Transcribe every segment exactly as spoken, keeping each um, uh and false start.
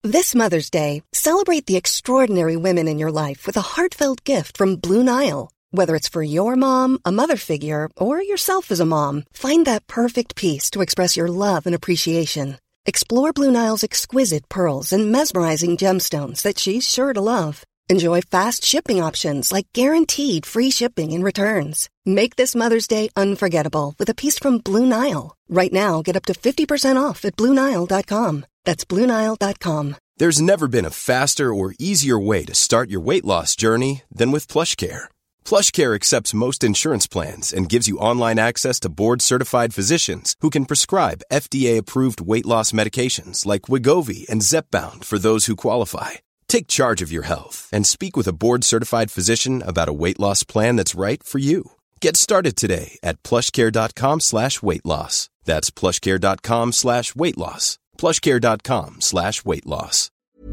This Mother's Day, celebrate the extraordinary women in your life with a heartfelt gift from Blue Nile. Whether it's for your mom, a mother figure, or yourself as a mom, find that perfect piece to express your love and appreciation. Explore Blue Nile's exquisite pearls and mesmerizing gemstones that she's sure to love. Enjoy fast shipping options like guaranteed free shipping and returns. Make this Mother's Day unforgettable with a piece from Blue Nile. Right now, get up to fifty percent off at Blue Nile dot com. That's Blue Nile dot com. There's never been a faster or easier way to start your weight loss journey than with PlushCare. PlushCare accepts most insurance plans and gives you online access to board-certified physicians who can prescribe F D A-approved weight loss medications like Wegovy and Zepbound for those who qualify. Take charge of your health and speak with a board-certified physician about a weight loss plan that's right for you. Get started today at plushcare.com slash weight loss. That's plushcare.com slash weight loss. plushcare.com slash weight loss.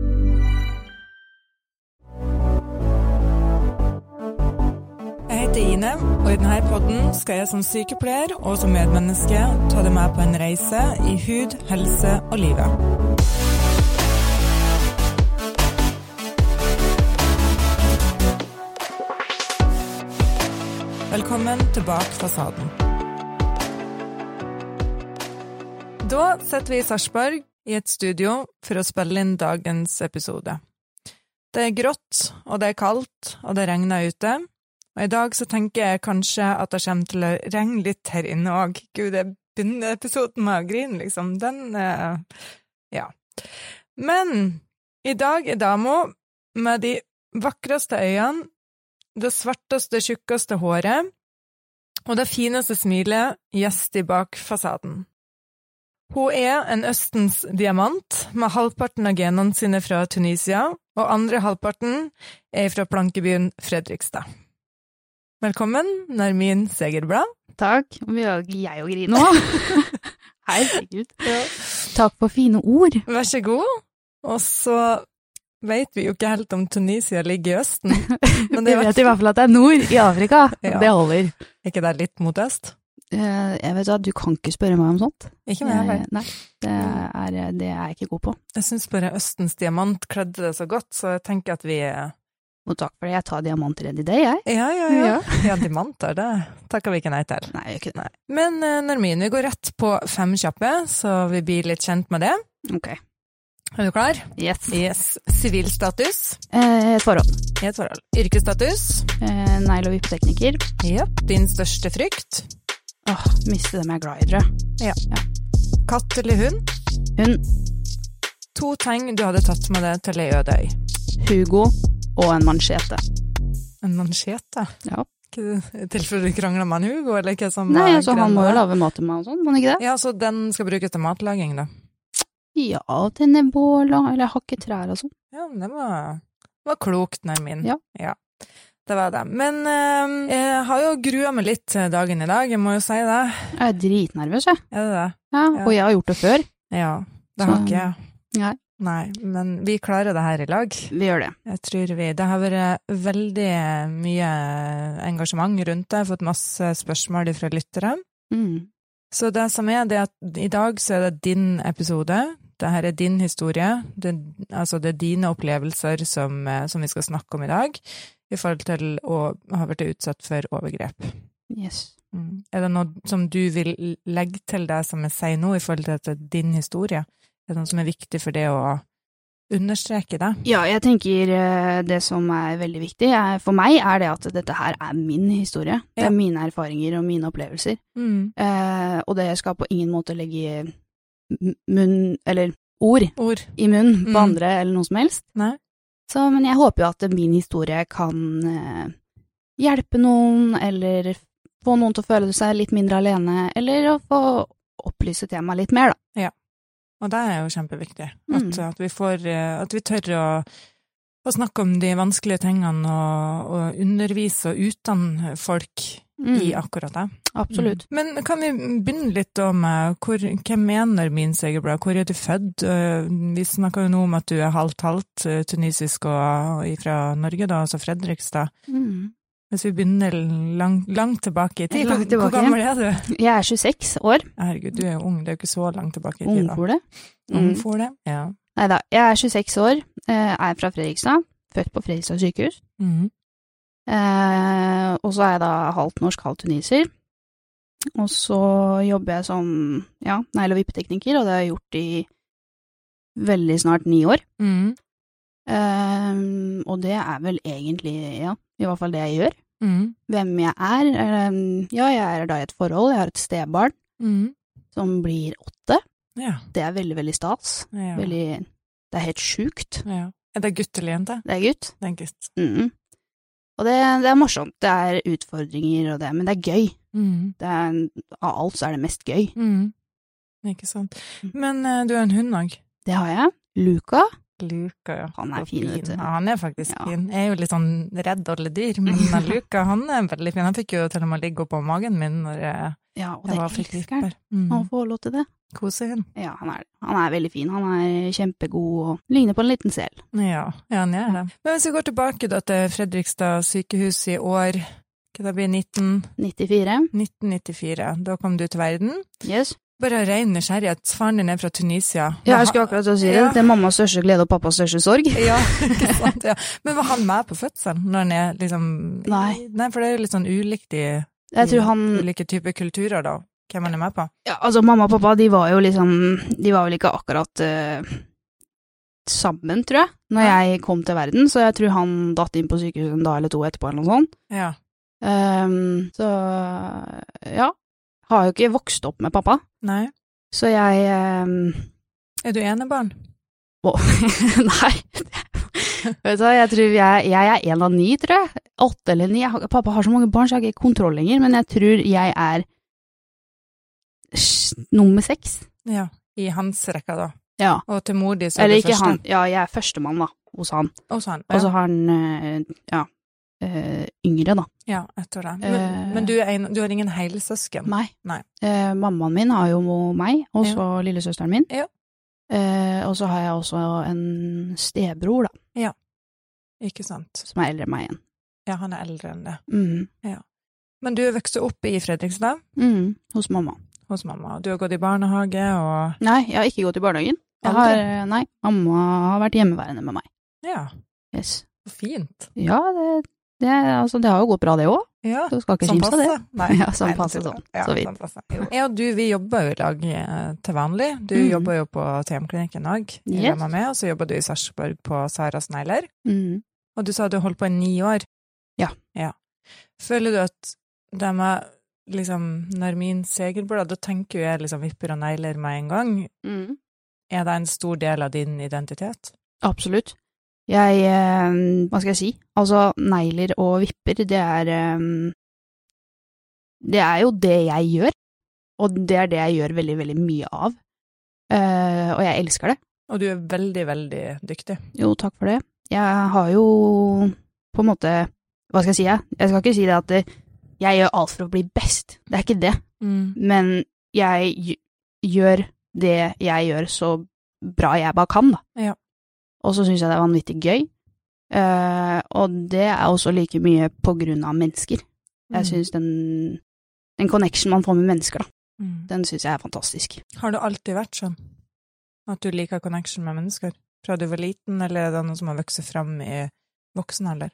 Jeg heter Ine, og i denne podden skal jeg som sykepleier og som medmenneske ta deg med på en reise i hud, helse og livet. Velkommen til Bak fasaden. Da setter vi i Sarpsborg i et studio for å spille inn dagens episode. Det er grått, og det er kaldt, og det regner ute. Og i dag så tenker jeg kanskje at det kommer til å regne litt her inne også. Gud, jeg begynner episoden med å grine, liksom. Den, eh, ja. Men i dag er dama med de vakreste øynene, det svarteste, tjukkeste håret, og det fineste smilet gjest i bak fasaden. Hun er en østens diamant, med halvparten av genene sine fra Tunisia, og andre halvparten er fra plankebyen Fredrikstad. Velkommen, Nermin Segerblad. Takk, jeg og Gri nå. Herregud. Ja. Takk for fine ord. Vær så god. Og så vet vi jo ikke helt om Tunisia ligger i østen. Men det vi vet i hvert fall at det er nord i Afrika. Ja. Det holder. Er ikke det litt mot øst? Uh, jeg vet at du kan ikke spørre meg om sånt. Ikke meg heller. Nei, det er, det er jeg ikke god på. Jeg synes bare østens diamant kledde det så godt, så jeg tenker at vi... Og takk for det, jeg tar diamanter i det, jeg. Ja, ja, ja. Ja, ja diamanter, det takker vi ikke nei til. Nei, jeg ikke det. Men uh, Nermin, vi går rett på fem kjappe, så vi blir litt kjent med det. Ok. Er du klar? Yes. Yes. Sivilstatus? Eh, et forhold. Et forhold. Yrkesstatus? Eh, negl- og vippetekniker. Ja. Din største frykt? Åh, miste dem jeg er glad i, tror jeg. Ja. ja. Katt eller hund? Hund. To ting du hadde tatt med deg til ei øde øy? Hugo og en manchete. En manchete? Ja. I tilfelle du krangler med en Hugo, eller hva som... Nei, altså han må jo lage mat til meg og sånn, må han ikke det? Ja, så den skal brukes til matlaging da? Ja, til nebbål, eller hakke trær og sånn. Ja, det var, var klokt, Nermin. Ja. Ja, det var det. Men øh, jeg har jo gruet meg litt dagen i dag, jeg må jo si det. Jeg er dritnervøs, jeg. Er det det? Ja, og jeg har gjort det før. Ja, det har ikke jeg. Nei. Nei, men vi klarer det her i lag. Vi gjør det. Jeg tror vi. Det har vært veldig mye engasjement rundt det. Jeg har fått masse spørsmål fra lyttere. Mm. Så det som er, det er at i dag så er det din episode. Det her er din historie. Det, altså det er dine opplevelser som, som vi skal snakke om i dag, i forhold til å ha vært utsatt for overgrep. Yes. Mm. Er det noe som du vil legge til det som jeg sier nå, i forhold til at det er din historie? Er det noe som er viktig for det å understreke det? Ja, jeg tenker det som er veldig viktig er, for meg er det at dette her er min historie. Ja. Det er mine erfaringer og mine opplevelser. Mm. Eh, og det skal på ingen måte legge munn, eller ord, ord. i munn på mm. andre eller noe som helst. Nei. Så, men jeg håper jo at min historie kan eh, hjelpe noen, eller få noen til å føle seg litt mindre alene, eller å få opplyse temaet litt mer, da. Ja. Og det er jo kjempeviktig, at, mm. at vi får, at vi tør å, å snakke om de vanskelige tingene og, og undervise og utdanne folk mm. i akkurat det. Absolutt. Mm. Men kan vi begynne litt om hvor, hvem mener min Segerblad? Hvor er du født? Vi snakker jo nå om at du er halvt-halvt tunisisk og fra Norge da, altså Fredrikstad. Mm. Hvis vi begynner langt, langt tilbake i tid, langt tilbake. Hvor gammel er du? Jeg er tjueseks år. Herregud, du er jo ung, det er jo ikke så langt tilbake i tid da. Ungfole. Ungfole, ja. Neida, jeg er tjueseks år, eh, er fra Fredrikstad, født på Fredrikstad sykehus. Mm. Eh, og så er jeg da halvt norsk, halvt tuniser. Og så jobber jeg som, ja, negle- og vippetekniker, og det har jeg gjort i veldig snart ni år. Mm. Eh, og det er vel egentlig, ja, i hvert fall det jeg gjør. Mm. Hvem jeg er, eh, ja, jeg er da i et forhold, jeg har et stebarn Mm. som blir åtte. Ja. Det er veldig, veldig stas. Ja. Veldig, det er helt sjukt. Ja. Er det gutt eller jente? Det er gutt. Det er gutt. Mm. Og det, det er morsomt, det er utfordringer og det, men det er gøy. Mm. Det er, av alt så er det mest gøy. Mm. Ikke sant. Mm. Men uh, du er en hund også. Det har jeg. Luka. Luka, ja. Han er Så fin, vet du. Ja, han er faktisk Ja. fin. Jeg er jo litt sånn redd alle dyr, men Luka, han er veldig fin. Han fikk jo til og med ligge på magen min når jeg, Ja, og jeg det var fikk elsker han. vipper. Mm. Han får lov til det. Kosehund. Ja, han er, han er veldig fin. Han er kjempegod og ligner på en liten sel. Ja, ja, han gjør det. Men hvis vi går tilbake da til Fredrikstad sykehus i år, hva det blir nitten nittifire. nitten nittifire, da kom du til verden. Yes. Bare av ren nysgjerrighet, faren din er fra Tunisia. Ja, jeg skulle akkurat til å si det. Ja. Det er mammas største glede og pappas største sorg. Ja, ikke sant, ja. Men var han med på fødselen, når han er liksom... Nei. Nei, for det er jo litt sånn ulikt i, Jeg tror han... i ulike typer kulturer da, hvem han er med på. Ja, altså mamma og pappa, de var jo liksom, de var vel ikke akkurat uh, sammen, tror jeg, når jeg kom til verden, så jeg tror han datt inn på sykehuset en dag eller to etterpå eller noe sånt. Ja. Um, så, ja, har jo ikke vokst opp med pappa, Nei. så jeg, um, Er du enebarn? å, nei, vet du hva, jeg tror jeg, jeg er en av ni, tror jeg, åtte eller ni, jeg, har- pappa har så mange barn, så jeg har ikke kontroll lenger, men jeg tror jeg er s- nummer seks. Ja, i hans rekka da. Ja. Og til mor di så er Eller det ikke første. han, ja, jeg er førstemann da, hos han. Og så han. Og så Ja, har han, eh, ja, eh, yngre da. ja, etter det. Men, Eh. men du, er en, du har ingen helsøsken? Nei. Nei. Eh, mammaen min har jo meg, og så lillesøsteren min. Ja. Eh, og så har jeg også en stebror da, Ikke sant? som er eldre enn meg igjen. Ja, han er eldre enn det. Mm. Men du vokste opp i Fredrikstad, Mm. Hos mamma. hos mamma. Du har gått i barnehage, og... Nei, jeg har ikke gått i barnehagen. Jeg Aldri? har, eh, nei, mamma har vært hjemmeværende med meg. Ja, Yes. så fint. Ja, det, det, altså, det har jo gått bra det også. Ja, Så skal ikke som kimse av det. passe. Nei, Ja, som nei, passe det- sånn, Ja, så vidt. som passe. Jo. Jeg og du, vi jobber jo i lag eh, til vanlig. Du Mm. jobber jo på T M-klinikken også, i Yes. lag med, og så jobber du i Sarpsborg på Saras Negler. Mm. Og du sa du holdt på i ni år. Ja. Ja. Føler du at det med liksom, når min segerblad, da tenker jo jeg liksom vipper og negler med en gang. Mm. Er det en stor del av din identitet? Absolutt. Jeg, eh, hva skal jeg si? Altså, negler og vipper, det er, eh, det er jo det jeg gjør, og det er det jeg gjør veldig, veldig mye av. Eh, og jeg elsker det. Og du er veldig, veldig dyktig. Jo, takk for det. Jeg har jo på en måte, hva skal jeg si, jeg? Jeg skal ikke si det at det, jeg gjør alt for å bli best. Det er ikke det. Mm. Men jeg gj- gjør det jeg gjør så bra jeg bare kan, da. Ja. Og så synes jeg det er vanvittig gøy. Eh, og det er også like mye på grunn av mennesker. Jeg Mm. synes den, den connection man får med mennesker, da, Mm. den synes jeg er fantastisk. Har du alltid vært sånn? At du liker connection med mennesker? Fra du var liten, eller er det noe som har vokset fram i voksen alder?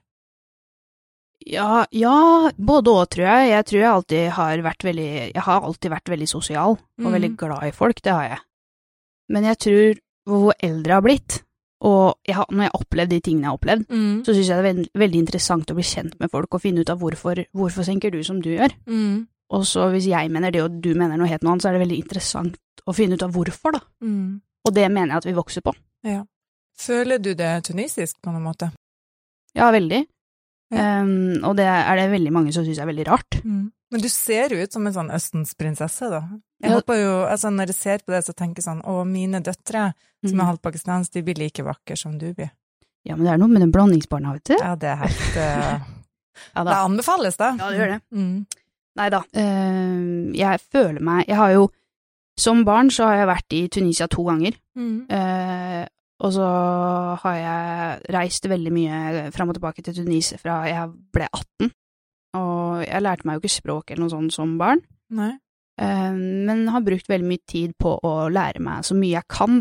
Ja, ja, både og, tror jeg. Jeg tror jeg alltid har vært veldig, jeg har alltid vært veldig sosial, og Mhm. veldig glad i folk, det har jeg. Men jeg tror, hvor eldre jeg har blitt, og jeg har, når jeg har opplevd de tingene jeg har opplevd, Mm. så synes jeg det er veld, veldig interessant å bli kjent med folk, og finne ut av hvorfor, hvorfor tenker du som du gjør. Mm. Og så hvis jeg mener det, og du mener noe helt noe annet, så er det veldig interessant å finne ut av hvorfor, da. Mm. Og det mener jeg at vi vokser på. Ja. Føler du det tunisisk på noen måte? Ja, veldig. Ja. Um, og det er det veldig mange som synes er veldig rart. Mm. Men du ser jo ut som en sånn Østens prinsesse, da. Jeg Ja. håper jo, altså når jeg ser på det, så tenker jeg sånn, å, mine døtre, som er Mhm. halvt pakistansk, de blir like vakre som du blir. Ja, men det er noe med den blandingsbarna, vet du. Ja, det er helt... Uh, Ja, det da. anbefales, da. Ja, det gjør det. Mm. Neida. Uh, jeg føler meg, jeg har jo, som barn så har jeg vært i Tunisia to ganger. Mm. Uh, og så har jeg reist veldig mye frem og tilbake til Tunisia fra jeg ble atten. Og jeg lærte meg jo ikke språk eller noe sånt som barn. Nei. Uh, men har brukt veldig mye tid på å lære meg så mye jeg kan, da.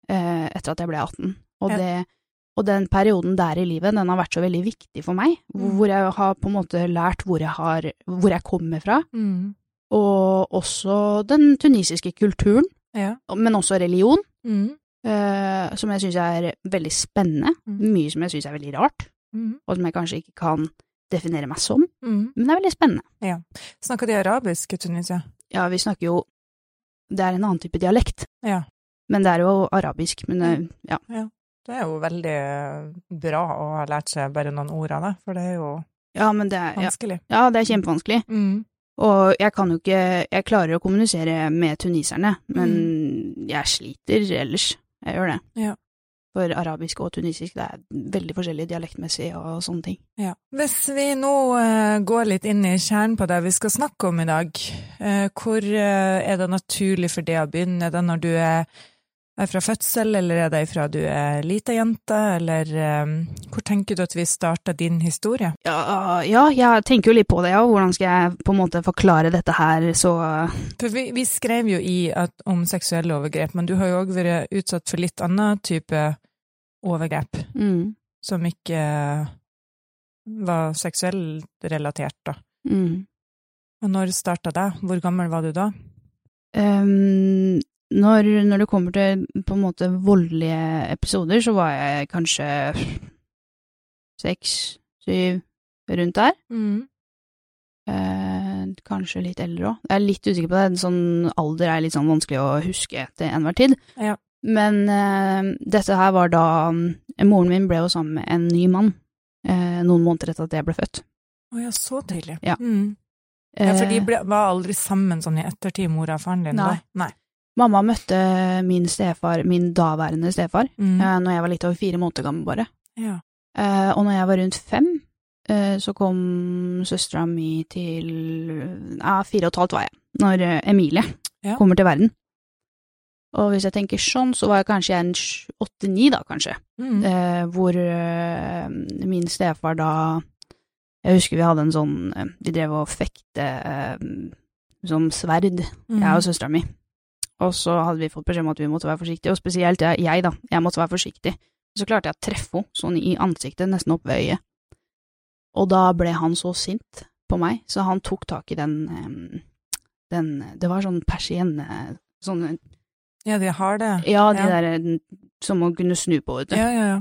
eh, etter at jeg ble atten. Og, Ja. det, og den perioden der i livet, den har vært så veldig viktig for meg, Mm. hvor jeg har på en måte lært hvor jeg, har, hvor jeg kommer fra, Mm. og også den tunisiske kulturen, Ja. men også religion, Mm. eh, som jeg synes er veldig spennende, Mm. mye som jeg synes er veldig rart, Mm. og som jeg kanskje ikke kan definere meg som, Mm. men det er veldig spennende. Ja. Snakker de arabisk i Tunisia? Ja, vi snakker jo, det er en annen type dialekt, Ja. men det er jo arabisk, men det, ja. Det er jo veldig bra å ha lært seg bare noen ord av det, for det er jo Ja, men det er, ja, vanskelig. ja, det er kjempevanskelig. Mm. Og jeg kan jo ikke, jeg klarer å kommunisere med tuniserne, men Mm. jeg sliter ellers. Jeg gjør det. Ja. For arabisk og tunisisk, det er veldig forskjellig dialektmessig og sånne ting. Ja. Hvis vi nå uh, går litt inn i kjernen på det vi skal snakke om i dag, uh, hvor uh, er det naturlig for det å begynne? Er det når du er, er fra fødsel, eller er det fra du er lite jente, eller um, hvor tenker du at vi starter din historie? Ja, ja, jeg tenker jo litt på det, ja. Hvordan skal jeg på en måte forklare dette her, så... For vi, vi skrev jo i at, om seksuelle overgrep, men du har jo også vært utsatt for litt annen type overgrep, Mm, som ikke var seksuelt relatert da. mm. Og når startet det? Hvor gammel var du da? Um, når, når det kommer til på en måte voldelige episoder, så var jeg kanskje seks, syv, rundt der. Mm. Eh, kanskje litt eldre også. Jeg er litt usikker på det. Sånn alder er litt sånn vanskelig å huske til enhver tid. Ja. Men eh, dette her var da moren min ble jo sammen med en ny mann eh, noen måneder etter at jeg ble født. Å ja, så tidlig. Ja. Mm. Ja, for de Eh, ble, var aldri sammen sånn i ettertid, mora og faren din? Nei. Da? Nei. Mamma møtte min stefar, min daværende stefar, Mm. eh, når jeg var litt over fire måneder gammel bare. Ja. Eh, og når jeg var rundt fem, eh, så kom søstera mi til ja, fire og et halvt var jeg, når eh, Emilie Ja. kommer til verden. Og hvis jeg tenker sånn, så var jeg kanskje en åtte-ni da, kanskje. Mm. Eh, hvor eh, min stefar da, jeg husker vi hadde en sånn, eh, vi drev og fekte eh, som sverd, Mm. jeg og søstera mi. Og så hadde vi fått beskjed om at vi måtte være forsiktige, og spesielt jeg, jeg da, jeg måtte være forsiktig. Så klarte jeg å treffe henne sånn i ansiktet, nesten opp ved øyet. Og da ble han så sint på meg, så han tok tak i den, eh, den det var sånn persienne, sånn, Ja, de har det. ja, de Ja. der eh, som man kunne snu på, vet du. Ja, ja, ja.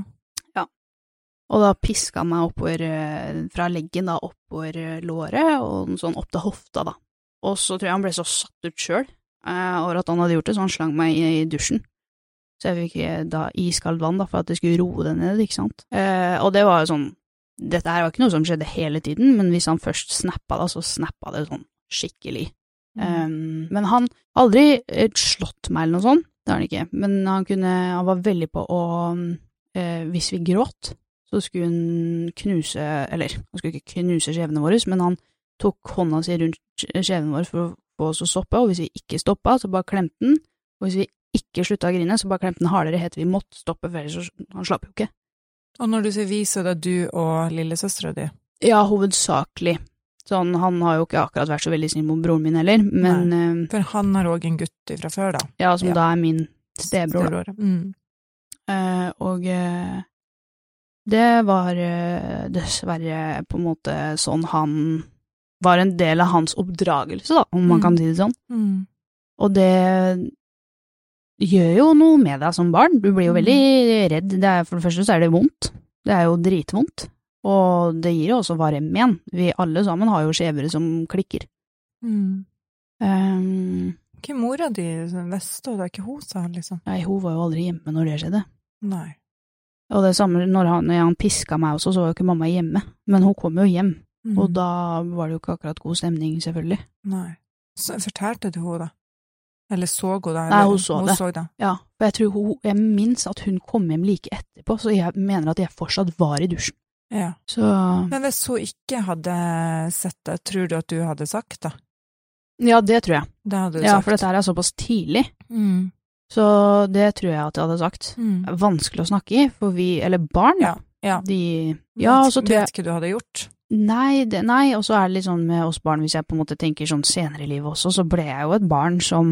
Og da piska han meg oppover, eh, fra leggen da, oppover eh, låret, og sånn opp til hofta da. Og så tror jeg han ble så satt ut selv, eh, over at han hadde gjort det, så han slang meg i, i dusjen. Så jeg fikk eh, da iskald vann da, for at det skulle roe det ned, ikke sant? Eh, og det var jo sånn, dette her var ikke noe som skjedde hele tiden, men hvis han først snappa da, så snappa det sånn skikkelig. Um, men han aldri eh, slått meg eller noe sånt, det har han ikke, men han kunne, han var veldig på å, eh, hvis vi gråt, så skulle han knuse, eller han skulle ikke knuse skjevene våre, men han tok hånda si rundt skjevene våre for å få oss å stoppe, og hvis vi ikke stoppet, så bare klemte den, og hvis vi ikke sluttet å grine, så bare klemte den hardere, het vi måtte stoppe, for ellers så han slapp jo ikke. Og når du sier vi, så er det du og lillesøstera di? Ja, hovedsakelig. Sånn, han har jo ikke akkurat vært så veldig snill mot broren min heller, men eh, For han har også en gutt fra før da. ja, som Ja. da er min stebror. da. Stebror. Mm. Eh, og eh, det var eh, dessverre på en måte sånn han var en del av hans oppdragelse, da, om man Mm. kan si det sånn. Mm. Og det gjør jo noe med deg som barn. Du blir jo Mm. veldig redd. Det er, for det første så er det vondt. Det er jo dritvondt. Og det gir jo også varig men. Vi alle sammen har jo skjevere som klikker. Mm. Um, Ikke mora di visste, og det er ikke hun sa, liksom. nei, hun var jo aldri hjemme når det skjedde. Nei. Og det samme når han, når han piska meg også, så var jo ikke mamma hjemme. Men hun kom jo hjem. Mm. Og da var det jo ikke akkurat god stemning, selvfølgelig. Nei. Så fortalte du henne da? Eller så hun da? Nei, eller- hun så det. så det. Ja, for jeg tror hun, jeg minns at hun kom hjem like etterpå, så jeg mener at jeg fortsatt var i dusjen. Ja. Så, Men hvis hun ikke hadde sett det, tror du at du hadde sagt det? ja, det tror jeg. Det hadde du Ja, sagt. for dette her er såpass tidlig, Mm. så det tror jeg at jeg hadde sagt. Mm. Det er vanskelig å snakke i, for vi, eller barn, Ja, ja. de, ja, og så tror jeg, Vet ikke du hadde gjort? nei, det, nei, og så er det litt sånn med oss barn, hvis jeg på en måte tenker sånn senere i livet også, så ble jeg jo et barn som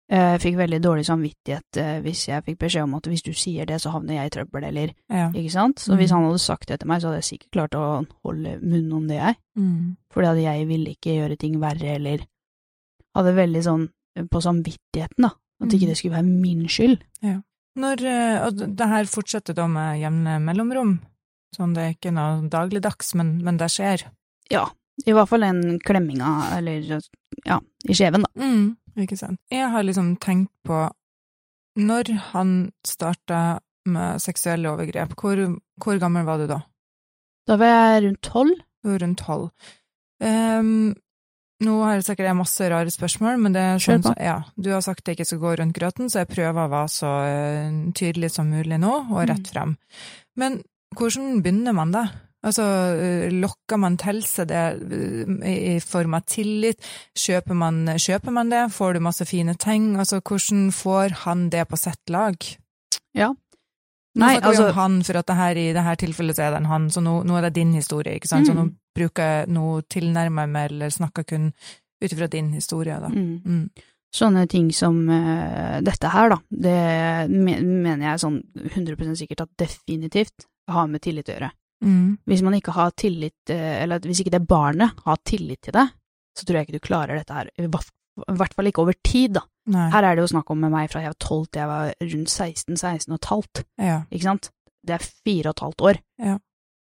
Jeg fikk veldig dårlig samvittighet eh, hvis jeg fikk beskjed om at hvis du sier det, så havner jeg i trøbbel, eller, Ja. ikke sant? Så Mm. hvis han hadde sagt det til meg, så hadde jeg sikkert klart å holde munnen om det jeg. Mm. Fordi at jeg ville ikke gjøre ting verre, eller hadde veldig sånn på samvittigheten, da. At ikke Mm. det skulle være min skyld. Når, eh, og det her fortsetter da med jevne mellomrom, sånn det er ikke noe dagligdags, men, men det skjer. Ja, i hvert fall en klemminga, eller ja, i skjeven, da. Mm. Ikke sant? Jeg har liksom tenkt på, når han startet med seksuelle overgrep, hvor, hvor gammel var du da? Da var jeg rundt tolv. Du var rundt tolv. Um, nå har jeg sikkert jeg masse rare spørsmål, men det er Kjør sånn, på. så, ja, du har sagt det ikke skal gå rundt grøten, så jeg prøver å være så uh, tydelig som mulig nå, og rett Mm. frem. Men hvordan begynner man da? Altså, uh, lokker man til seg det uh, i, i form av tillit? Kjøper man, kjøper man det? Får du masse fine ting? Altså, hvordan får han det på sitt lag? Ja. Nå Nei, snakker vi altså, om han, for at det her, i det her tilfellet så er det en han, så nå, nå er det din historie, ikke sant? Så Mm. nå bruker jeg, nå tilnærmer jeg meg, eller snakker kun utifra din historie, da. mm. Mm. Sånne ting som eh, dette her, da, det men, mener jeg sånn hundre prosent sikkert at definitivt har med tillit å gjøre. Mm. Hvis man ikke har tillit, eh, eller at hvis ikke det barnet har tillit til det, så tror jeg ikke du klarer dette her, i hvert i hvert fall ikke over tid, da. Nei. Her er det jo snakk om med meg fra jeg var tolv til jeg var rundt seksten, seksten og et halvt, Ja. ikke sant? Det er fire og et halvt år. Ja.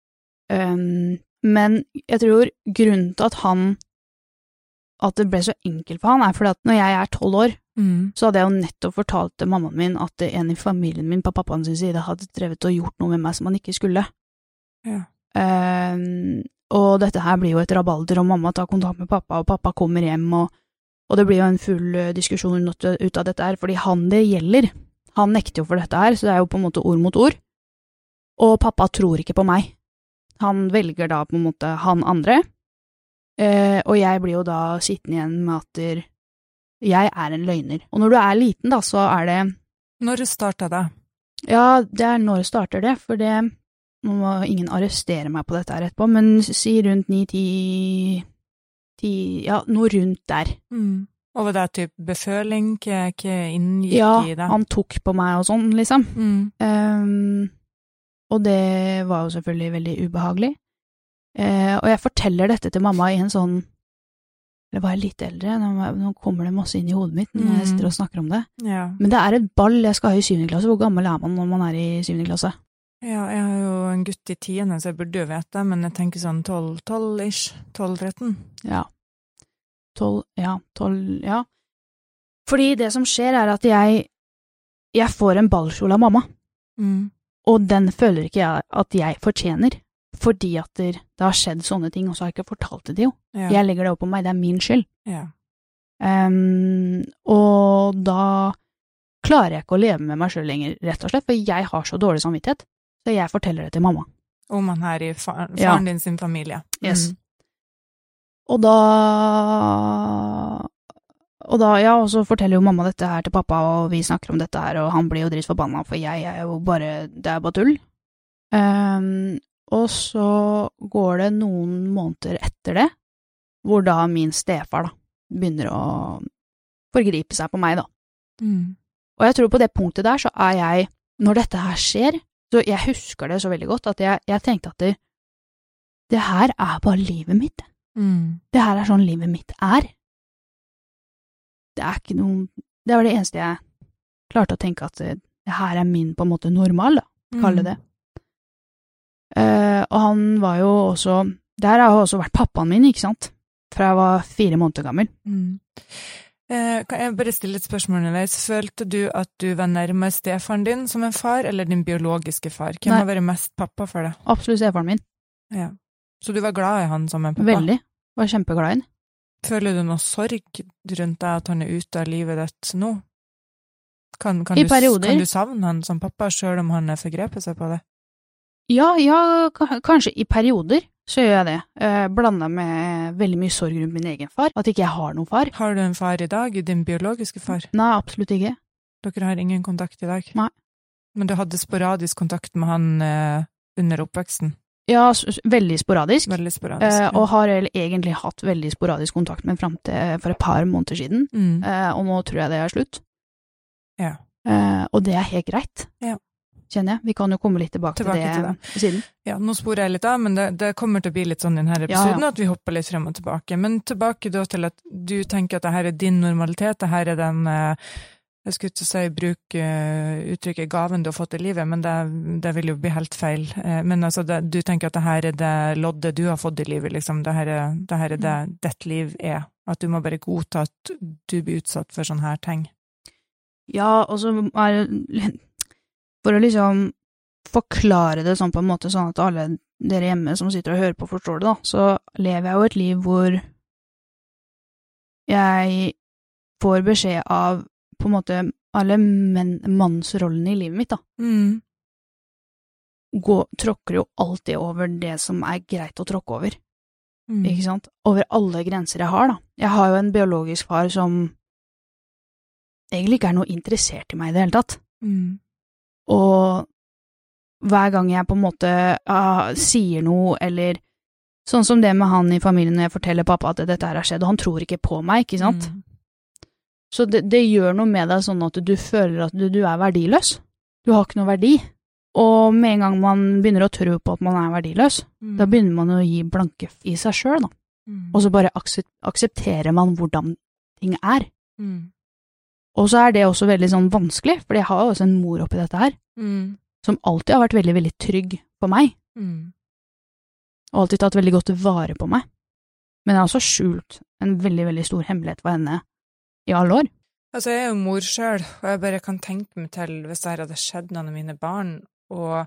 Um, men jeg tror grunnen til at han, at det ble så enkelt for han, er fordi at når jeg er tolv år, Mm. så hadde jeg jo nettopp fortalt til mammaen min at en i familien min på pappaen sin side hadde drevet og gjort noe med meg som han ikke skulle. Ja. Um, og dette her blir jo et rabalder, og mamma tar kontakt med pappa, og pappa kommer hjem, og, og det blir jo en full uh, diskusjon ut, ut av dette her, fordi han det gjelder, han nekter jo for dette her, så det er jo på en måte ord mot ord, og pappa tror ikke på meg. Han velger da på en måte han andre, uh, og jeg blir jo da sittende igjen med at der, jeg er en løgner. Og når du er liten da, så er det... Når startet det? Ja, det er når starter det, for det... Nå må ingen arrestere meg på dette her etterpå, men si rundt ni, ti... ti ja, noe rundt der. Mm. Og var det typ beføling? Hva, hva inngikk Ja, i det? han tok på meg og sånn, liksom. Mm. Um, og det var jo selvfølgelig veldig ubehagelig. Uh, og jeg forteller dette til mamma i en sånn... Eller var jeg litt eldre? Nå, nå kommer det masse inn i hodet mitt når jeg Mm. sitter og snakker om det. Ja. Men det er et ball jeg skal ha i syvende klasse. Hvor gammel er man når man er i syvende klasse? Ja, jeg har jo en gutt i tiende, så jeg burde jo vite, men jeg tenker sånn tolv, tolv-ish, tolv-tretten. Ja. Tolv, ja, tolv, ja. Fordi det som skjer er at jeg, jeg får en ballkjole av mamma, Mm. og den føler ikke jeg at jeg fortjener, fordi at det, det har skjedd sånne ting, og så har jeg ikke fortalt det til jo. Ja. Jeg legger det opp på meg, det er min skyld. Ja. Um, og da klarer jeg ikke å leve med meg selv lenger, rett og slett, for jeg har så dårlig samvittighet, så jeg forteller det til mamma. Om han her i far, faren Ja. din sin familie. Yes. Mm. Og da, og da, ja, og så forteller jo mamma dette her til pappa, og vi snakker om dette her, og han blir jo dritforbanna, for jeg er jo bare, det er bare tull. Um, og så går det noen måneder etter det, hvor da min stefar da, begynner å forgripe seg på meg da. Mm. Og jeg tror på det punktet der, så er jeg, når dette her skjer, så jeg husker det så veldig godt, at jeg, jeg tenkte at det, det her er bare livet mitt. Mm. Det her er sånn livet mitt er. Det er ikke noe, det var det eneste jeg klarte å tenke at det, det her er min på en måte normal, da, kalle det. Uh, og han var jo også, der har jo også vært pappaen min, ikke sant? Fra jeg var fire måneder gammel. Mm. Eh, kan jeg bare stille et spørsmål underveis? Følte du at du var nærmere stefaren din som en far, eller din biologiske far? Hvem Nei. har vært mest pappa for deg? Absolutt stefaren min. Ja. Så du var glad i han som en pappa? Veldig. Var kjempeglad i han. Føler du noe sorg rundt deg at han er ute av livet ditt nå? Kan, kan, I du, perioder. kan du savne han som pappa, selv om han har forgrepet seg på det? Ja, ja, k- kanskje i perioder så gjør jeg det. Uh, blandet med veldig mye sorg rundt min egen far. At ikke jeg har noen far. Har du en far i dag, din biologiske far? Nei, absolutt ikke. Dere har ingen kontakt i dag? Nei. Men du hadde sporadisk kontakt med han eh, under oppveksten? Ja, s- s- veldig sporadisk. Veldig sporadisk. Uh, ja. og har el- egentlig hatt veldig sporadisk kontakt med frem til for et par måneder siden. Mm. Uh, og nå tror jeg det er slutt. Ja. Uh, og det er helt greit, ja. kjenner jeg. Vi kan jo komme litt tilbake, tilbake til det, til det siden. Ja, nå sporer jeg litt av, men det, det kommer til å bli litt sånn i denne episoden, ja, ja. At vi hopper litt frem og tilbake. Men tilbake da til at du tenker at det her er din normalitet, det her er den, jeg skulle ikke si bruk uttrykket gaven du har fått i livet, men det, det vil jo bli helt feil. Men altså, det, du tenker at det her er det loddet du har fått i livet, liksom. Det her er det, her er det ditt liv er. At du må bare godta at du blir utsatt for sånne her ting. Ja, og så er for å liksom forklare det sånn på en måte, sånn at alle dere hjemme som sitter og hører på forstår det da, så lever jeg jo et liv hvor jeg får beskjed av på en måte alle menn, mannsrollene i livet mitt da. Mm. Gå, tråkker jo alltid over det som er greit å tråkke over. Mm. Ikke sant? Over alle grenser jeg har da. Jeg har jo en biologisk far som egentlig ikke er noe interessert i meg i det hele tatt. Mm. Og hver gang jeg på en måte uh, sier noe, eller sånn som det med han i familien når jeg forteller pappa at dette her har skjedd, og han tror ikke på meg, ikke sant? Mm. Så det, det gjør noe med deg sånn at du føler at du, du er verdiløs. Du har ikke noe verdi. Og med en gang man begynner å tro på at man er verdiløs, mm. da begynner man å gi blanke i seg selv da. Mm. Og så bare aksept, aksepterer man hvordan ting er. Mm. Og så er det også veldig sånn vanskelig, for jeg har jo også en mor oppi dette her, mm. som alltid har vært veldig, veldig trygg på meg. Mm. Og alltid tatt veldig godt vare på meg. Men jeg har også skjult en veldig, veldig stor hemmelighet for henne i alle år. Altså, jeg er jo mor selv, og jeg bare kan tenke meg til hvis det hadde skjedd noen av mine barn, og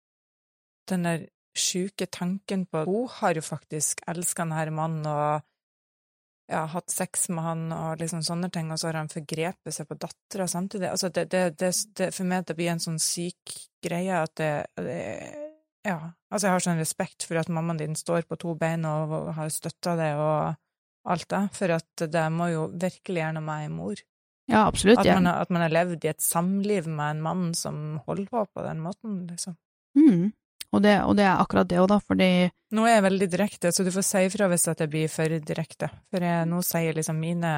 den der syke tanken på, hun har jo faktisk elsket denne mannen, og ja, hatt sex med han og liksom sånne ting, og så har han forgrepet seg på datteren samtidig. Altså, det, det, det, det, for meg det blir en sånn syk greie at det, det ja, altså jeg har sånn respekt for at mammaen din står på to bein og, og har støttet det og alt det, for at det må jo virkelig gjerne meg mor. Ja, absolutt, at ja. Man, at man har levd i et samliv med en mann som holder på på den måten, liksom. Mm. Og det, og det er akkurat det også da, fordi nå er jeg veldig direkte, så du får si fra hvis at jeg blir for direkte, for jeg nå sier liksom mine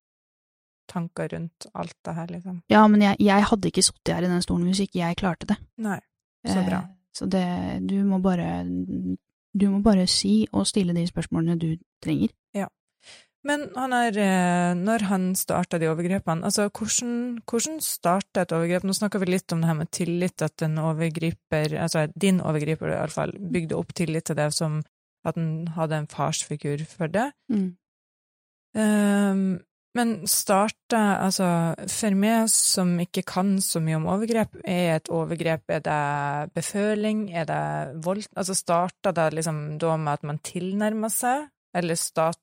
tanker rundt alt det her, liksom. Ja, men jeg, jeg hadde ikke suttet her i den stolen hvis ikke jeg klarte det. Nei, så bra. Eh, så det, du må bare, du må bare si og stille de spørsmålene du trenger. Ja. Men han er, når han startet de overgrepene, altså hvordan, hvordan startet et overgrep? Nå snakker vi litt om det her med tillit, at en overgriper, altså din overgriper i alle fall, bygde opp tillit til det som at han hadde en farsfigur for det. Mm. Um, men startet, altså for meg som ikke kan så mye om overgrep, er et overgrep, er det beføling, er det vold? Altså startet det liksom da med at man tilnærmer seg, eller startet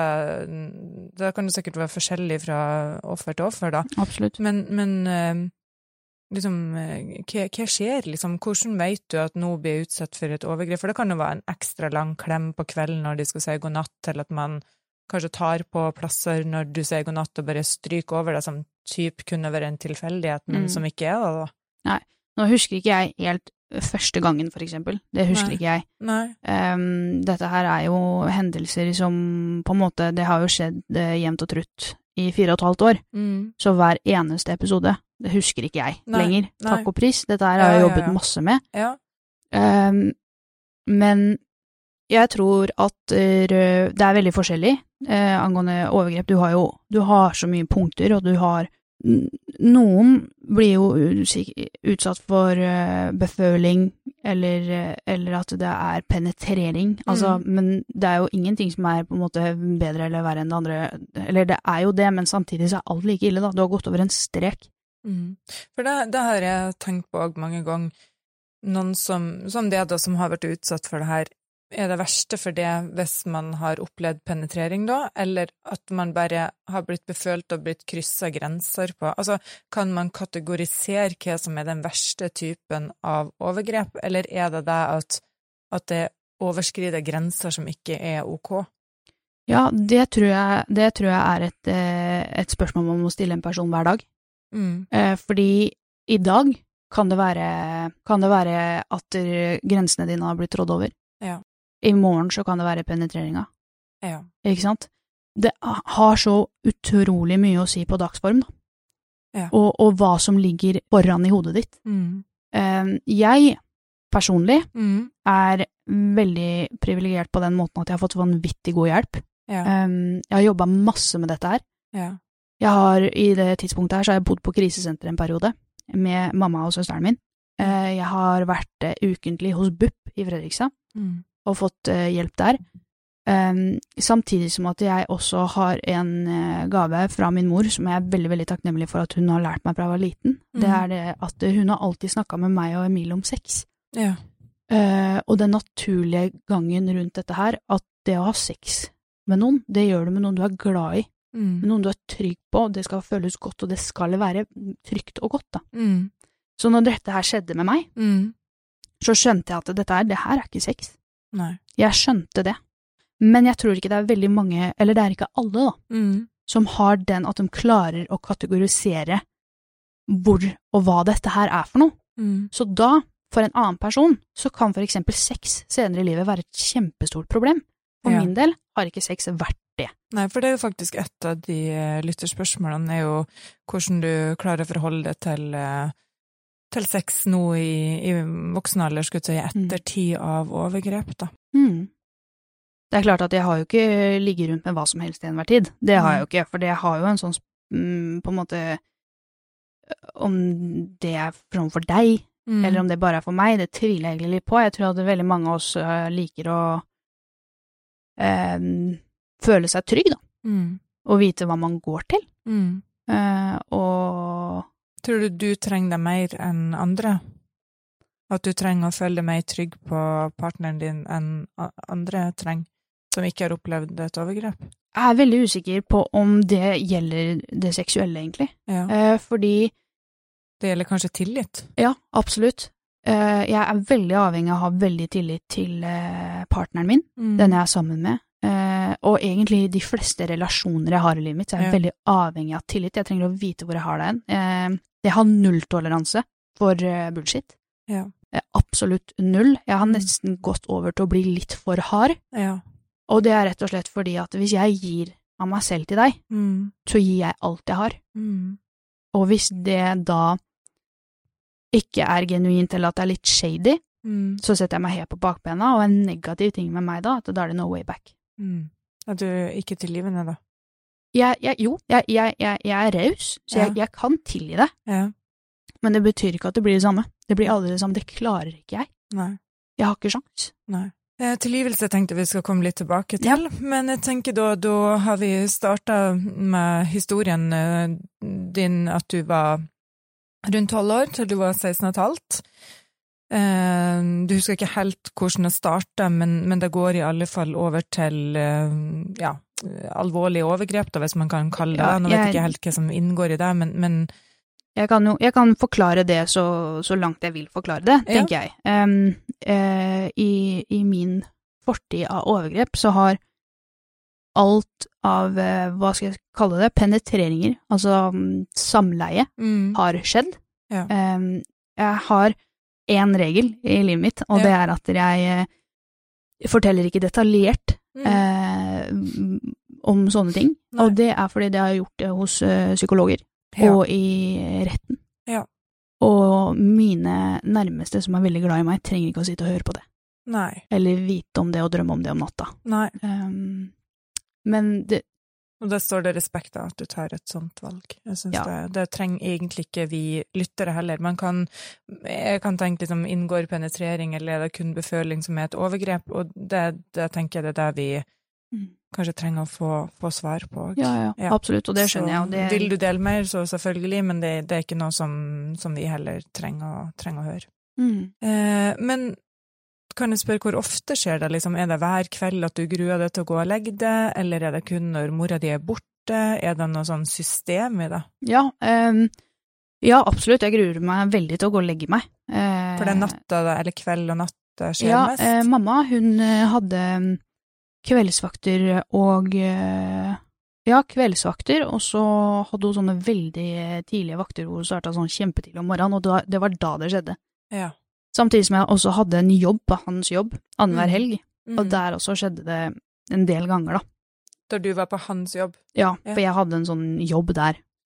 det kan jo sikkert være forskjellig fra offer til offer da. Absolutt. Men, men liksom, hva, hva skjer liksom? Hvordan vet du at nå blir utsatt for et overgrep? For det kan jo være en ekstra lang klem på kvelden når de skal si god natt, til at man kanskje tar på plasser når du sier god natt og bare stryker over det som typ kunne være en tilfeldighet, men mm. som ikke er det da. Nei, nå husker ikke jeg helt første gangen, for eksempel. Det husker Nei. ikke jeg. Nei. Um, dette her er jo hendelser som på en måte, det har jo skjedd uh, jevnt og trutt i fire og et halvt år. Mm. Så hver eneste episode, det husker ikke jeg Nei. lenger. Nei. Takk og pris. Dette her har jeg ja, jobbet ja, ja. masse med. Ja. Um, men jeg tror at uh, det er veldig forskjellig uh, angående overgrep. Du har jo du har så mye punkter, og du har noen blir jo utsatt for uh, beføling, eller, eller at det er penetrering, altså, mm. men det er jo ingenting som er på en måte bedre eller verre enn det andre, eller det er jo det, men samtidig så er alt like ille da, du har gått over en strek. Mm. For det, det har jeg tenkt på også mange ganger, noen som, som det da, som har vært utsatt for det her, er det verste for det hvis man har opplevd penetrering da, eller at man bare har blitt befølt og blitt krysset grenser på? Altså, kan man kategorisere hva som er den verste typen av overgrep, eller er det det at, at det overskrider grenser som ikke er ok? Ja, det tror jeg, det tror jeg er et, et spørsmål man må stille en person hver dag. Mm. Fordi i dag kan det være, kan det være at grensene dine har blitt trådt over. Ja. I morgen så kan det være penetreringa. Ja. Ikke sant? Det har så utrolig mye å si på dagsform da. Ja. og, og hva som ligger foran i hodet ditt. Mm. Um, jeg personlig Mm. er veldig privilegert på den måten at jeg har fått vanvittig god hjelp. Ja. Um, jeg har jobbet masse med dette her. Ja. Jeg har, i det tidspunktet her, så har jeg bodd på krisesenter en periode med mamma og søsteren min. Uh, jeg har vært uh, ukentlig hos B U P i Fredrikstad Mm. og fått uh, hjelp der. Um, samtidig som at jeg også har en uh, gave fra min mor som jeg er veldig, veldig takknemlig for at hun har lært meg fra jeg var liten. Mm. Det er det at hun har alltid snakket med meg og Emil om sex. Ja. Uh, og den naturlige gangen rundt dette her, at det å ha sex med noen, det gjør du med noen du er glad i, Mm. med noen du er trygg på, det skal føles godt, og det skal være trygt og godt da. Mm. Så når dette her skjedde med meg, Mm. så skjønte jeg at dette her, det her er ikke sex. Nei. Jeg skjønte det. Men jeg tror ikke det er veldig mange, eller det er ikke alle da, Mm. som har den at de klarer å kategorisere hvor og hva dette her er for noe. Mm. Så da, for en annen person, så kan for eksempel sex senere i livet være et kjempestort problem. For Ja. min del har ikke sex vært det. Nei, for det er jo faktisk et av de eh, lytterspørsmålene er jo hvordan du klarer å forholde deg til, eh, til sex nå i, i voksen alder, skulle jeg si, etter tid av overgrep, da. Mm. Det er klart at jeg har jo ikke ligget rundt med hva som helst i enhver tid. Det har jeg jo ikke, for det har jo en sånn, mm, på en måte, om det er sånn for deg, Mm. eller om det bare er for meg, det tviler jeg egentlig litt på. Jeg tror at veldig mange av oss uh, liker å uh, føle seg trygg, da, Mm. og vite hva man går til. Mm. Uh, og Tror du du trenger det mer enn andre? At du trenger å føle deg mer trygg på partneren din enn a- andre trenger, som ikke har opplevd et overgrep? jeg er veldig usikker på om det gjelder det seksuelle, egentlig. Ja. Uh, fordi Det gjelder kanskje tillit? ja, absolutt. Uh, jeg er veldig avhengig av å ha veldig tillit til uh, partneren min, Mm. den jeg er sammen med. Uh, og egentlig de fleste relasjoner jeg har i livet mitt, så er jeg Ja. veldig avhengig av tillit. Jeg trenger å vite hvor jeg har den. Uh, jeg har null toleranse for uh, bullshit. Ja. Uh, absolutt null. Jeg har Mm. nesten gått over til å bli litt for hard. Ja. Og det er rett og slett fordi at hvis jeg gir av meg selv til deg, Mm. så gir jeg alt jeg har. Mm. Og hvis det da ikke er genuint eller at det er litt shady, Mm. så setter jeg meg helt på bakbena, og en negativ ting med meg da, at da er det no way back. Mm. Er du ikke tilgivende, da? Jeg, jeg, jo, jeg, jeg, jeg, jeg er raus, så Ja. jeg, jeg kan tilgi det, Ja. men det betyr ikke at det blir det samme. Det blir aldri det samme, det klarer ikke jeg. Nei. Jeg har ikke sjans. Nei. Eh, Tilgivelse tenkte vi skal komme litt tilbake til, men jeg tenker da, da har vi startet med historien eh, din at du var rundt tolv år, til du var seksten og et halvt. Eh, du husker ikke helt hvordan det startet, men, men det går i alle fall over til eh, ja, alvorlige overgrep, da, hvis man kan kalle det. Ja, Nå vet jeg jeg- ikke helt hva som inngår i det, men, men Jeg kan jo jeg kan forklare det så, så langt jeg vil forklare det, Ja. tenker jeg. Um, eh, i, I min fortid av overgrep så har alt av, eh, hva skal jeg kalle det, penetreringer, altså mm, samleie, mm, har skjedd. Ja. Um, jeg har en regel i livet mitt, og Ja. det er at jeg eh, forteller ikke detaljert mm, eh, om sånne ting, Nei. og det er fordi det har jeg gjort det hos eh, psykologer ja. og i retten. Ja. Og mine nærmeste som er veldig glad i meg, trenger ikke å sitte og høre på det, Nei. eller vite om det og drømme om det om natta. Nei. Um, men det, Og da står det respekt av at du tar et sånt valg. Jeg synes Ja. det, det trenger egentlig ikke vi lyttere heller. Man kan, jeg kan tenke liksom, inngår penetrering, eller er det kun beføling som er et overgrep, og det, det tenker jeg det er det vi kanskje trenger å få, få svar på. ja, ja, Ja. absolutt, og det skjønner jeg. Og det, Så vil du dele mer, så selvfølgelig, men det, det er ikke noe som, som vi heller trenger å, trenger å høre. mm. Eh, men kan jeg spørre, hvor ofte skjer det? Liksom, er det hver kveld at du gruer deg til å gå og legge det, eller er det kun når mora di er borte? Er det noe sånn system i det? ja, um, ja, absolutt. Jeg gruer meg veldig til å gå og legge meg. Uh, For det er natta, da, eller kveld og natt det skjer ja, mest? eh, mamma, hun eh, hadde mm, kveldsvakter og eh, ja, kveldsvakter, og så hadde hun sånne veldig tidlige vakter hvor hun startet sånn kjempetidlig om morgenen, og da, det var da det skjedde. Ja. Samtidig som jeg også hadde en jobb, hans jobb, annenhver Mm. helg, og Mm. der også skjedde det en del ganger da. Da du var på hans jobb? Ja, Ja. for jeg hadde en sånn jobb der,